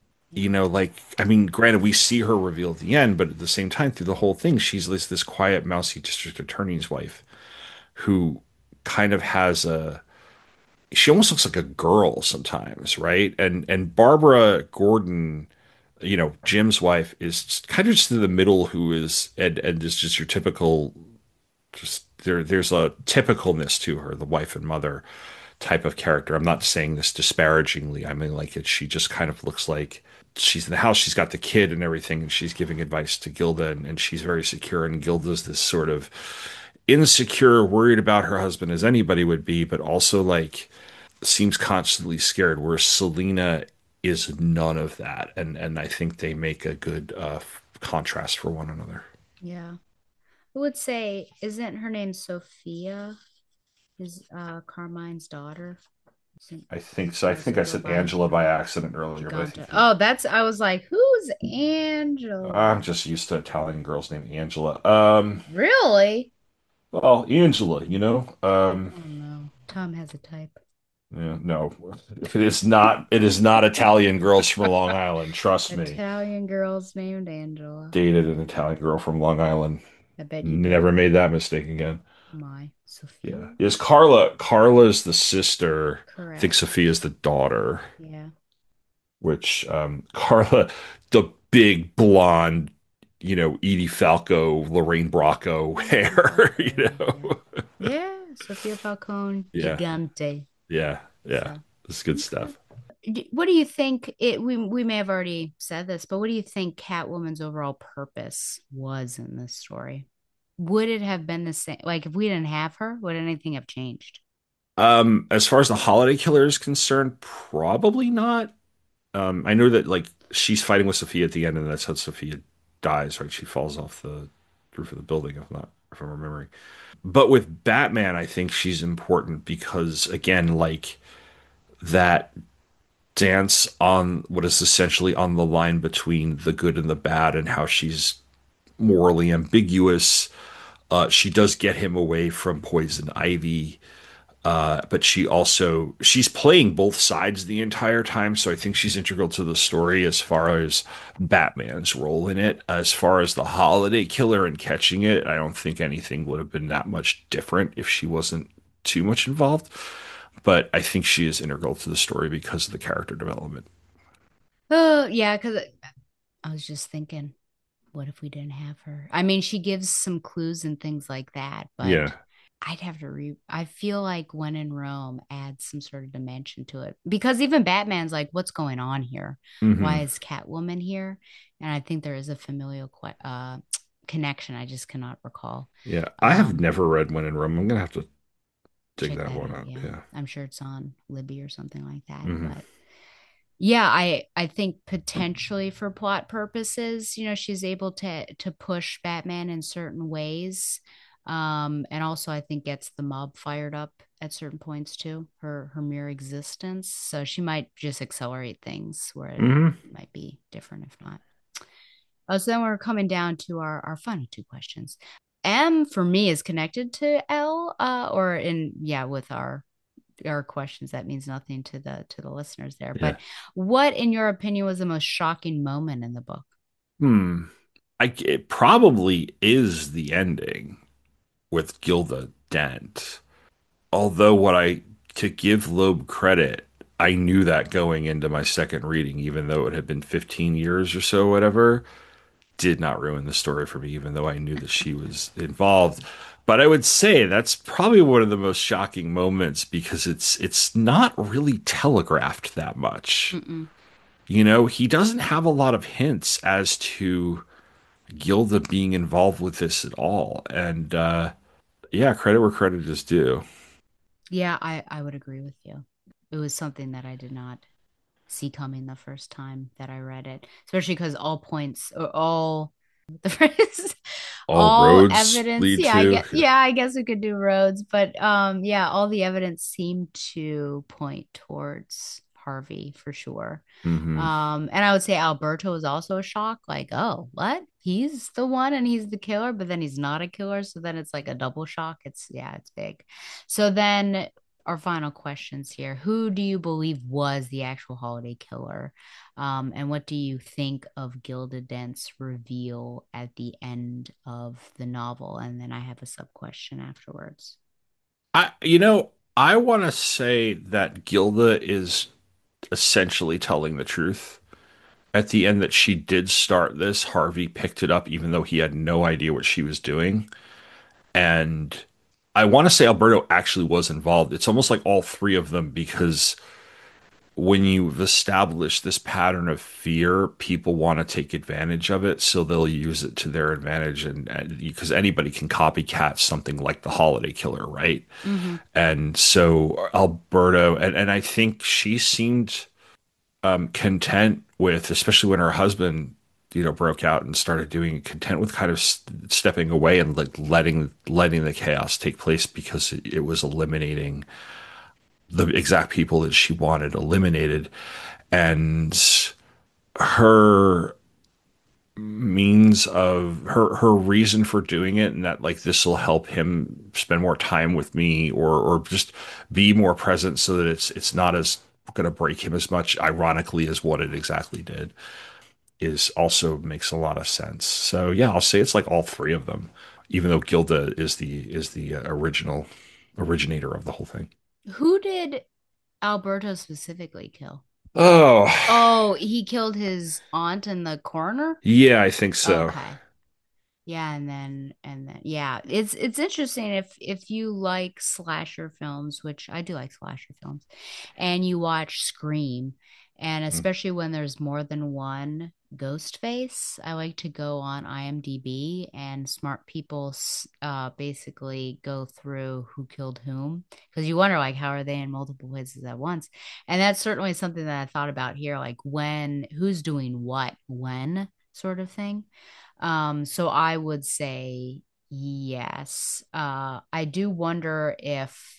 I mean, granted, we see her reveal at the end, but at the same time, through the whole thing, she's this quiet, mousy district attorney's wife who kind of has she almost looks like a girl sometimes, right? And Barbara Gordon, Jim's wife, is kind of just in the middle, who is and is just your typical, just there's a typicalness to her, the wife and mother type of character. I'm not saying this disparagingly. I mean, like, she just kind of looks like she's in the house, she's got the kid and everything, and she's giving advice to Gilda, and she's very secure, and Gilda's this sort of insecure, worried about her husband as anybody would be, but also like seems constantly scared, whereas Selina is none of that. And I think they make a good contrast for one another. Yeah. I would say, isn't her name Sophia? Is Carmine's daughter? I think so. I think I said Angela by accident earlier. I was like, who's Angela? I'm just used to Italian girls named Angela. Really? Well, Angela, oh no. Tom has a type. Yeah, no. It is not Italian girls from Long Island, trust me. Italian girls named Angela. Dated an Italian girl from Long Island. I bet you never made that mistake again. My Sophia. Yeah. Is Carla's the sister. Correct. I think Sophia's the daughter. Yeah. Which Carla, the big blonde, Edie Falco, Lorraine Bracco hair, Yeah, Sophia Falcone, Gigante. Yeah. It's good stuff. What do you think we may have already said this, but what do you think Catwoman's overall purpose was in this story? Would it have been the same? Like, if we didn't have her, would anything have changed? As far as the Holiday Killer is concerned, probably not. I know that like she's fighting with Sophia at the end, and that's how Sophia dies, right? She falls off the roof of the building, if I'm remembering. But with Batman, I think she's important because, again, like that dance on what is essentially on the line between the good and the bad, and how she's morally ambiguous. She does get him away from Poison Ivy. But she's playing both sides the entire time. So I think she's integral to the story as far as Batman's role in it. As far as the Holiday Killer and catching it, I don't think anything would have been that much different if she wasn't too much involved. But I think she is integral to the story because of the character development. Yeah, because I was just thinking, what if we didn't have her? I mean, she gives some clues and things like that, but yeah. I'd have to I feel like When in Rome adds some sort of dimension to it, because even Batman's like, what's going on here? Mm-hmm. Why is Catwoman here? And I think there is a familial connection. I just cannot recall. Yeah, I have never read When in Rome. I'm gonna have to dig that one out. Yeah, I'm sure it's on Libby or something like that. Mm-hmm. But yeah, I think potentially for plot purposes, she's able to push Batman in certain ways. And also I think gets the mob fired up at certain points too, her mere existence. So she might just accelerate things where it might be different if not. So then we're coming down to our final two questions. M for me is connected to L, with our questions that means nothing to the listeners there. Yeah. But what, in your opinion, was the most shocking moment in the book? It probably is the ending with Gilda Dent. Although to give Loeb credit, I knew that going into my second reading, even though it had been 15 years or so, whatever, did not ruin the story for me, even though I knew that she was involved. But I would say that's probably one of the most shocking moments because it's not really telegraphed that much. Mm-mm. You know, he doesn't have a lot of hints as to Gilda being involved with this at all. And yeah, credit where credit is due. Yeah, I would agree with you. It was something that I did not see coming the first time that I read it, especially because all points or all the phrase All all roads evidence. lead Yeah, to. I guess we could do roads, but yeah, all the evidence seemed to point towards Harvey for sure. Mhm. And I would say Alberto was also a shock, like, oh, what? He's the one and he's the killer, but then he's not a killer. So then it's like a double shock. It's big. So then our final questions here. Who do you believe was the actual holiday killer? And what do you think of Gilda Dent's reveal at the end of the novel? And then I have a sub question afterwards. I want to say that Gilda is essentially telling the truth. At the end that she did start this, Harvey picked it up even though he had no idea what she was doing. And I want to say Alberto actually was involved. It's almost like all three of them because when you've established this pattern of fear, people want to take advantage of it, so they'll use it to their advantage, and because anybody can copycat something like the holiday killer, right? Mm-hmm. And so Alberto, and I think she seemed content with, especially when her husband, broke out and started doing, content with kind of stepping away and like letting the chaos take place because it was eliminating the exact people that she wanted eliminated. And her means of her reason for doing it, and that like this will help him spend more time with me or just be more present so that it's not as going to break him as much, ironically, as what it exactly did, is also makes a lot of sense. So yeah, I'll say it's like all three of them, even though Gilda is the original originator of the whole thing. Who did Alberto specifically kill? Oh, he killed his aunt in the corner? Yeah, I think so. Okay. Yeah, and then yeah, it's interesting if you like slasher films, which I do like slasher films, and you watch Scream, and especially when there's more than one ghost face. I like to go on IMDb and smart people basically go through who killed whom, because you wonder like how are they in multiple places at once. And that's certainly something that I thought about here, like who's doing what when, sort of thing. So I would say yes. I do wonder if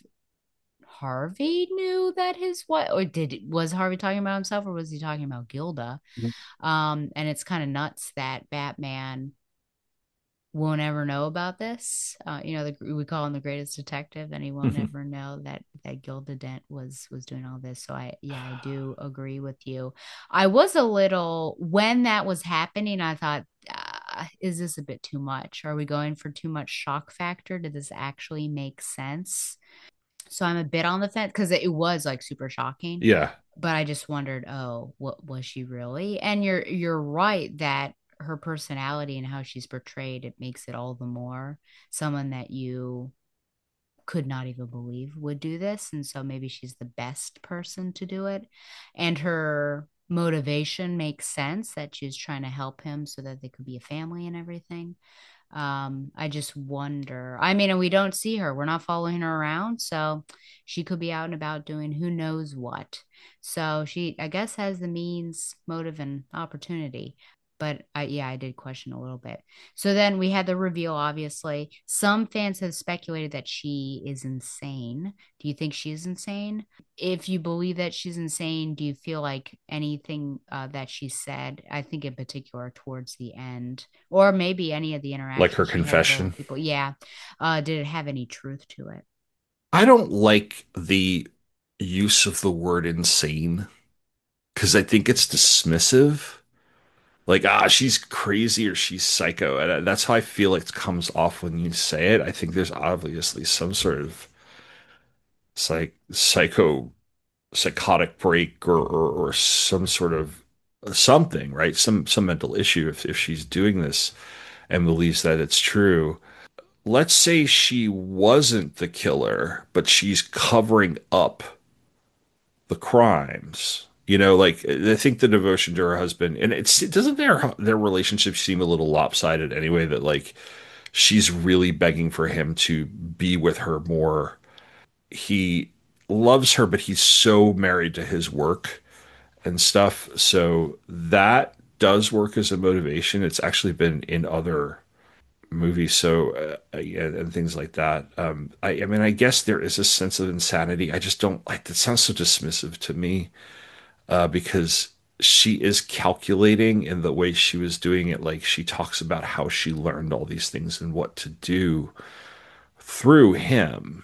Harvey knew that his what, or was Harvey talking about himself, or was he talking about Gilda? And it's kind of nuts that Batman won't ever know about this. We call him the greatest detective, and he won't ever know that Gilda Dent was doing all this. So I do agree with you. I was a little, when that was happening, I thought, is this a bit too much? Are we going for too much shock factor? Did this actually make sense? So I'm a bit on the fence because it was like super shocking. Yeah. But I just wondered, oh, what was she really? And you're right that her personality and how she's portrayed, it makes it all the more someone that you could not even believe would do this. And so maybe she's the best person to do it. And her motivation makes sense, that she's trying to help him so that they could be a family and everything. I just wonder, and we don't see her, we're not following her around, so she could be out and about doing who knows what. So she, I guess, has the means, motive, and opportunity. But I did question a little bit. So then we had the reveal, obviously. Some fans have speculated that she is insane. Do you think she's insane? If you believe that she's insane, do you feel like anything that she said, I think in particular towards the end, or maybe any of the interactions, like her confession, people, did it have any truth to it? I don't like the use of the word insane because I think it's dismissive. Like, she's crazy or she's psycho. And that's how I feel like it comes off when you say it. I think there's obviously some sort of psychotic break or some sort of something, right? Some mental issue if she's doing this and believes that it's true. let's say she wasn't the killer, but she's covering up the crimes. You know, like I think the devotion to her husband, and it doesn't their relationship seem a little lopsided anyway, that like she's really begging for him to be with her more. He loves her, but he's so married to his work and stuff. So that does work as a motivation. It's actually been in other movies, so yeah, and things like that. I mean, I guess there is a sense of insanity. I just don't like that. Sounds so dismissive to me, because she is calculating in the way she was doing it. Like she talks about how she learned all these things and what to do through him,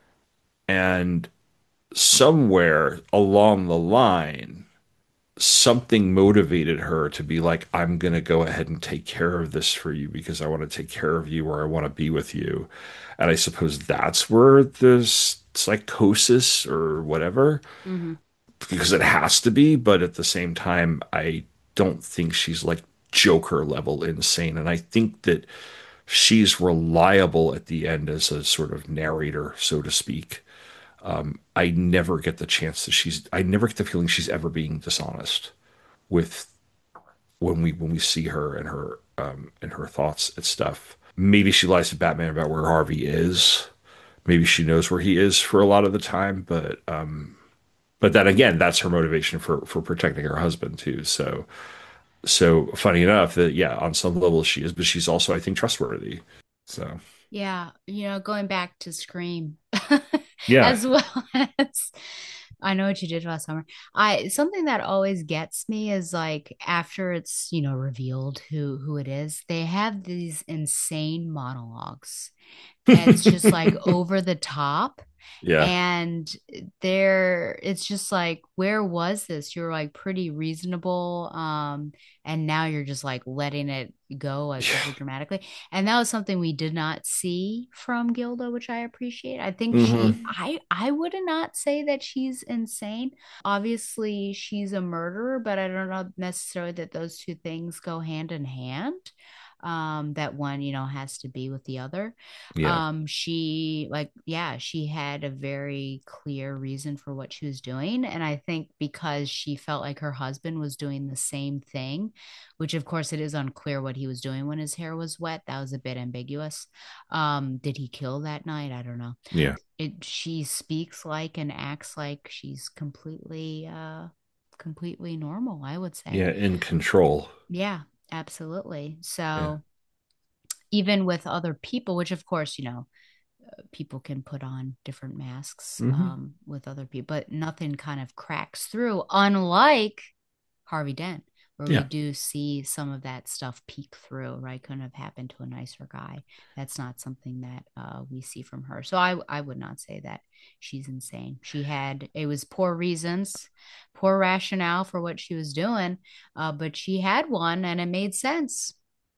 and somewhere along the line something motivated her to be like, I'm going to go ahead and take care of this for you because I want to take care of you or I want to be with you. And I suppose that's where there's psychosis or whatever, because it has to be. But at the same time, I don't think she's like Joker level insane. And I think that she's reliable at the end as a sort of narrator, so to speak. I never get the chance that I never get the feeling she's ever being dishonest with when we see her and her thoughts and stuff. Maybe she lies to Batman about where Harvey is. Maybe she knows where he is for a lot of the time, but then again, that's her motivation for protecting her husband too. So funny enough that yeah, on some level she is, but she's also, I think, trustworthy. So Yeah, going back to Scream, yeah, as well as I know what you did last summer. Something that always gets me is like after it's, revealed who it is, they have these insane monologues. And it's just like over the top. Yeah. And it's just like, where was this? You're like pretty reasonable. And now you're just like letting it go like over dramatically. And that was something we did not see from Gilda, which I appreciate. I think I would not say that she's insane. Obviously she's a murderer, but I don't know necessarily that those two things go hand in hand. That one, has to be with the other. Yeah. She had a very clear reason for what she was doing. And I think because she felt like her husband was doing the same thing, which of course it is unclear what he was doing when his hair was wet. That was a bit ambiguous. Did he kill that night? I don't know. Yeah. She speaks like and acts like she's completely normal, I would say. Yeah, in control. Yeah. Absolutely. So even with other people, which of course, people can put on different masks with other people, but nothing kind of cracks through, unlike Harvey Dent, where we do see some of that stuff peek through, right? Couldn't have happened to a nicer guy. That's not something that we see from her. So I would not say that she's insane. It was poor reasons, poor rationale for what she was doing, but she had one and it made sense.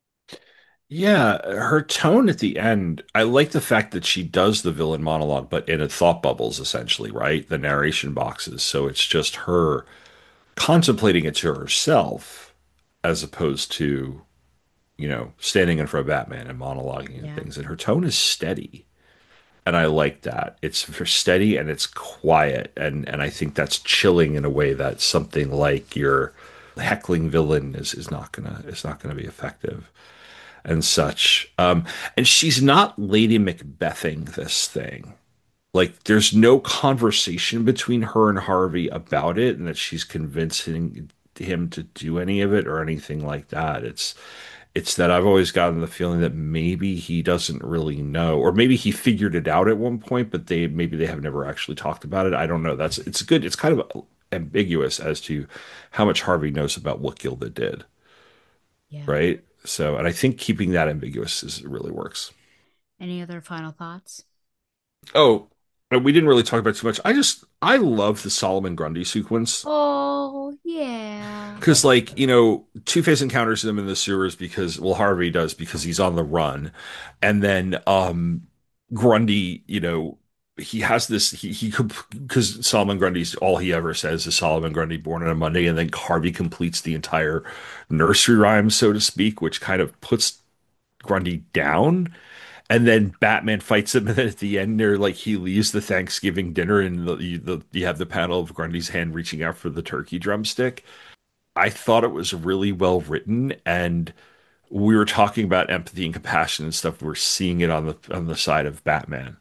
Yeah, her tone at the end, I like the fact that she does the villain monologue, but in a thought bubbles, essentially, right? The narration boxes. So it's just her contemplating it to herself as opposed to, standing in front of Batman and monologuing and things. And her tone is steady. And I like that. It's steady and it's quiet. And I think that's chilling in a way that something like your heckling villain is not gonna be effective and such. And she's not Lady Macbething this thing. Like there's no conversation between her and Harvey about it and that she's convincing him to do any of it or anything like that. It's that I've always gotten the feeling that maybe he doesn't really know, or maybe he figured it out at one point, but they have never actually talked about it. I don't know. It's good. It's kind of ambiguous as to how much Harvey knows about what Gilda did. Yeah. Right. So, and I think keeping that ambiguous really works. Any other final thoughts? Oh, we didn't really talk about too much. I love the Solomon Grundy sequence. Oh, yeah. Because, Two-Face encounters him in the sewers Harvey does because he's on the run. And then Grundy, he has this, he could, because Solomon Grundy's, all he ever says is Solomon Grundy born on a Monday. And then Harvey completes the entire nursery rhyme, so to speak, which kind of puts Grundy down. And then Batman fights him, and then at the end, there like he leaves the Thanksgiving dinner, and you have the panel of Grundy's hand reaching out for the turkey drumstick. I thought it was really well written, and we were talking about empathy and compassion and stuff. We're seeing it on the side of Batman,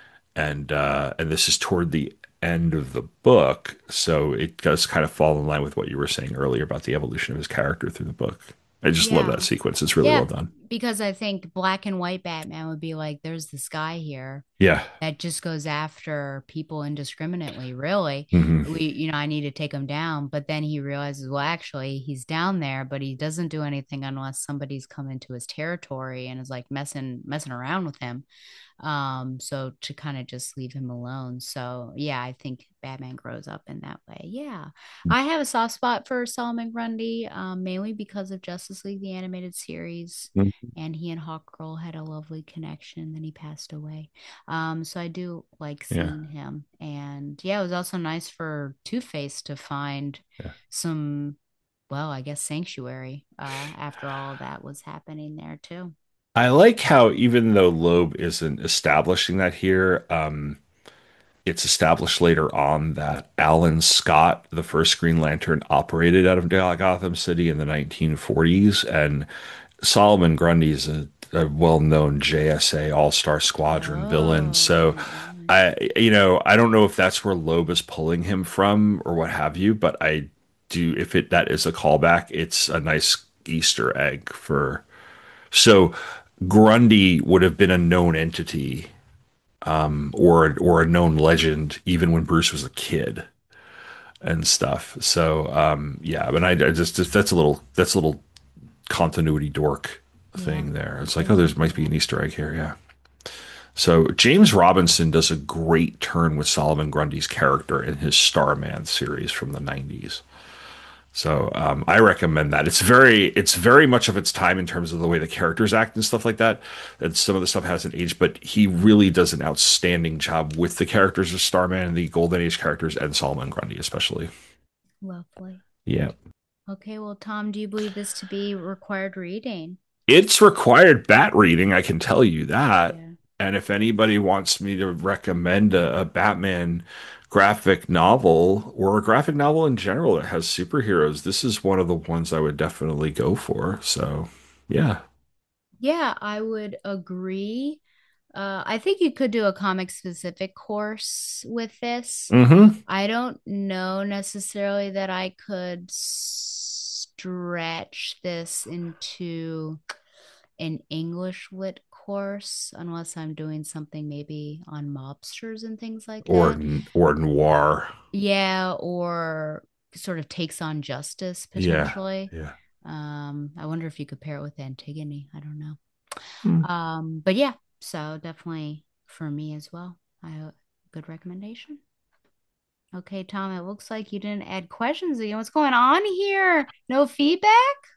and this is toward the end of the book, so it does kind of fall in line with what you were saying earlier about the evolution of his character through the book. I just love that sequence. It's really well done. Because I think black and white Batman would be like, there's this guy here. Yeah. That just goes after people indiscriminately, really. I need to take him down. But then he realizes, well, actually, he's down there, but he doesn't do anything unless somebody's come into his territory and is like messing around with him. So to kind of just leave him alone. So yeah, I think Batman grows up in that way. Yeah. I have a soft spot for Solomon Grundy, mainly because of Justice League, the animated series. And he and Hawkgirl had a lovely connection. Then he passed away. So I do like seeing him. And yeah, it was also nice for Two-Face to find some, well, I guess sanctuary after all of that was happening there too. I like how even though Loeb isn't establishing that here, it's established later on that Alan Scott, the first Green Lantern, operated out of Gotham City in the 1940s, and Solomon Grundy is a well-known JSA All-Star Squadron villain. So I don't know if that's where Loeb is pulling him from or what have you, but I do, if that is a callback, it's a nice Easter egg for. So Grundy would have been a known entity, or a known legend even when Bruce was a kid and stuff. So but I just that's a little continuity dork thing there. It's like, oh, there might be an Easter egg here. Yeah. So James Robinson does a great turn with Solomon Grundy's character in his Starman series from the 90s. So I recommend that. It's very much of its time in terms of the way the characters act and stuff like that. And some of the stuff hasn't aged, but he really does an outstanding job with the characters of Starman and the Golden Age characters, and Solomon Grundy especially. Lovely. Yeah. Okay, well, Tom, do you believe this to be required reading? It's required bat reading, I can tell you that. Yeah. And if anybody wants me to recommend a Batman graphic novel or a graphic novel in general that has superheroes, this is one of the ones I would definitely go for. So, yeah. Yeah, I would agree. I think you could do a comic specific course with this. I don't know necessarily that I could stretch this into an English lit course unless I'm doing something maybe on mobsters and things like that. Or noir. Yeah, or sort of takes on justice potentially. Yeah. I wonder if you could pair it with Antigone. I don't know. But yeah, so definitely for me as well. Good recommendation. Okay, Tom, it looks like you didn't add questions again. What's going on here? No feedback?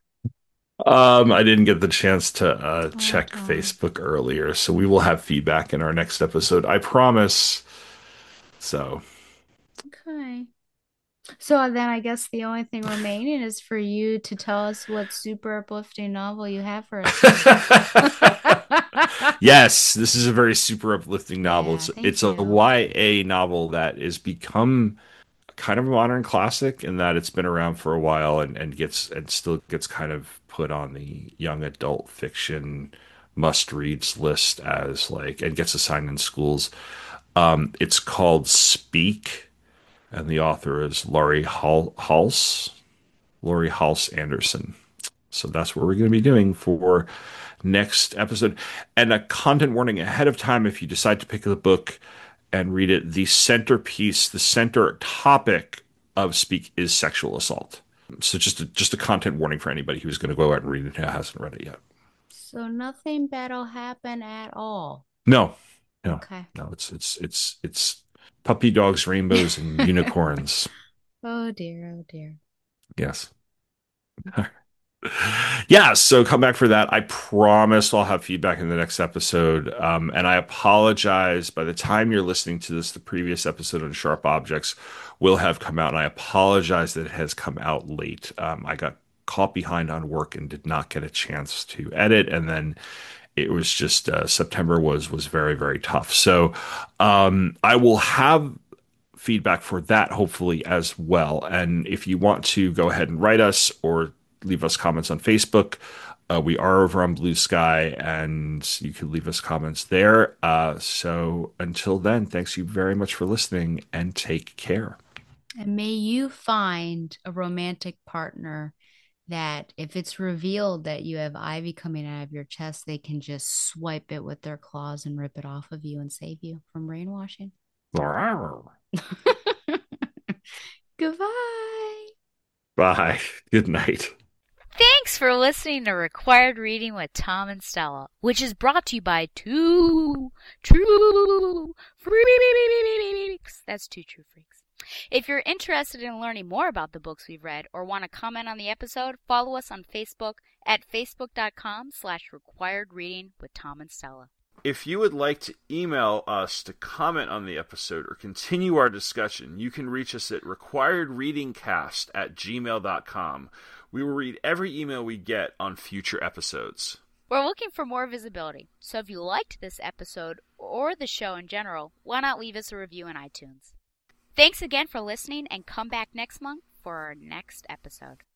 I didn't get the chance to check Facebook earlier, so we will have feedback in our next episode, I promise. So. Okay. So then I guess the only thing remaining is for you to tell us what super uplifting novel you have for us. Yes, this is a very super uplifting novel. It's a YA novel that has become kind of a modern classic in that it's been around for a while and still gets kind of put on the young adult fiction must reads list as and gets assigned in schools. It's called Speak, and the author is Laurie Halse Anderson. So that's what we're going to be doing for next episode. And a content warning ahead of time if you decide to pick the book and read it. The center topic of Speak is sexual assault. So just a content warning for anybody who's going to go out and read it who hasn't read it yet. So nothing bad'll happen at all. No. Okay. No, it's puppy dogs, rainbows, and unicorns. Oh dear. Yes. Yeah, so come back for that. I promise I'll have feedback in the next episode. And I apologize. By the time you're listening to this, the previous episode on Sharp Objects will have come out. And I apologize that it has come out late. I got caught behind on work and did not get a chance to edit. And then it was just September was very, very tough. So I will have feedback for that hopefully as well. And if you want to go ahead and write us or leave us comments on Facebook, we are over on Blue Sky, and you can leave us comments there. So until then, thanks you very much for listening, and take care. And may you find a romantic partner that if it's revealed that you have ivy coming out of your chest, they can just swipe it with their claws and rip it off of you and save you from brainwashing. Goodbye. Bye. Good night. Thanks for listening to Required Reading with Tom and Stella, which is brought to you by Two True Freaks. That's Two True Freaks. If you're interested in learning more about the books we've read or want to comment on the episode, follow us on Facebook at facebook.com/requiredreading with Tom and Stella. If you would like to email us to comment on the episode or continue our discussion, you can reach us at requiredreadingcast@gmail.com. We will read every email we get on future episodes. We're looking for more visibility, so if you liked this episode or the show in general, why not leave us a review on iTunes? Thanks again for listening, and come back next month for our next episode.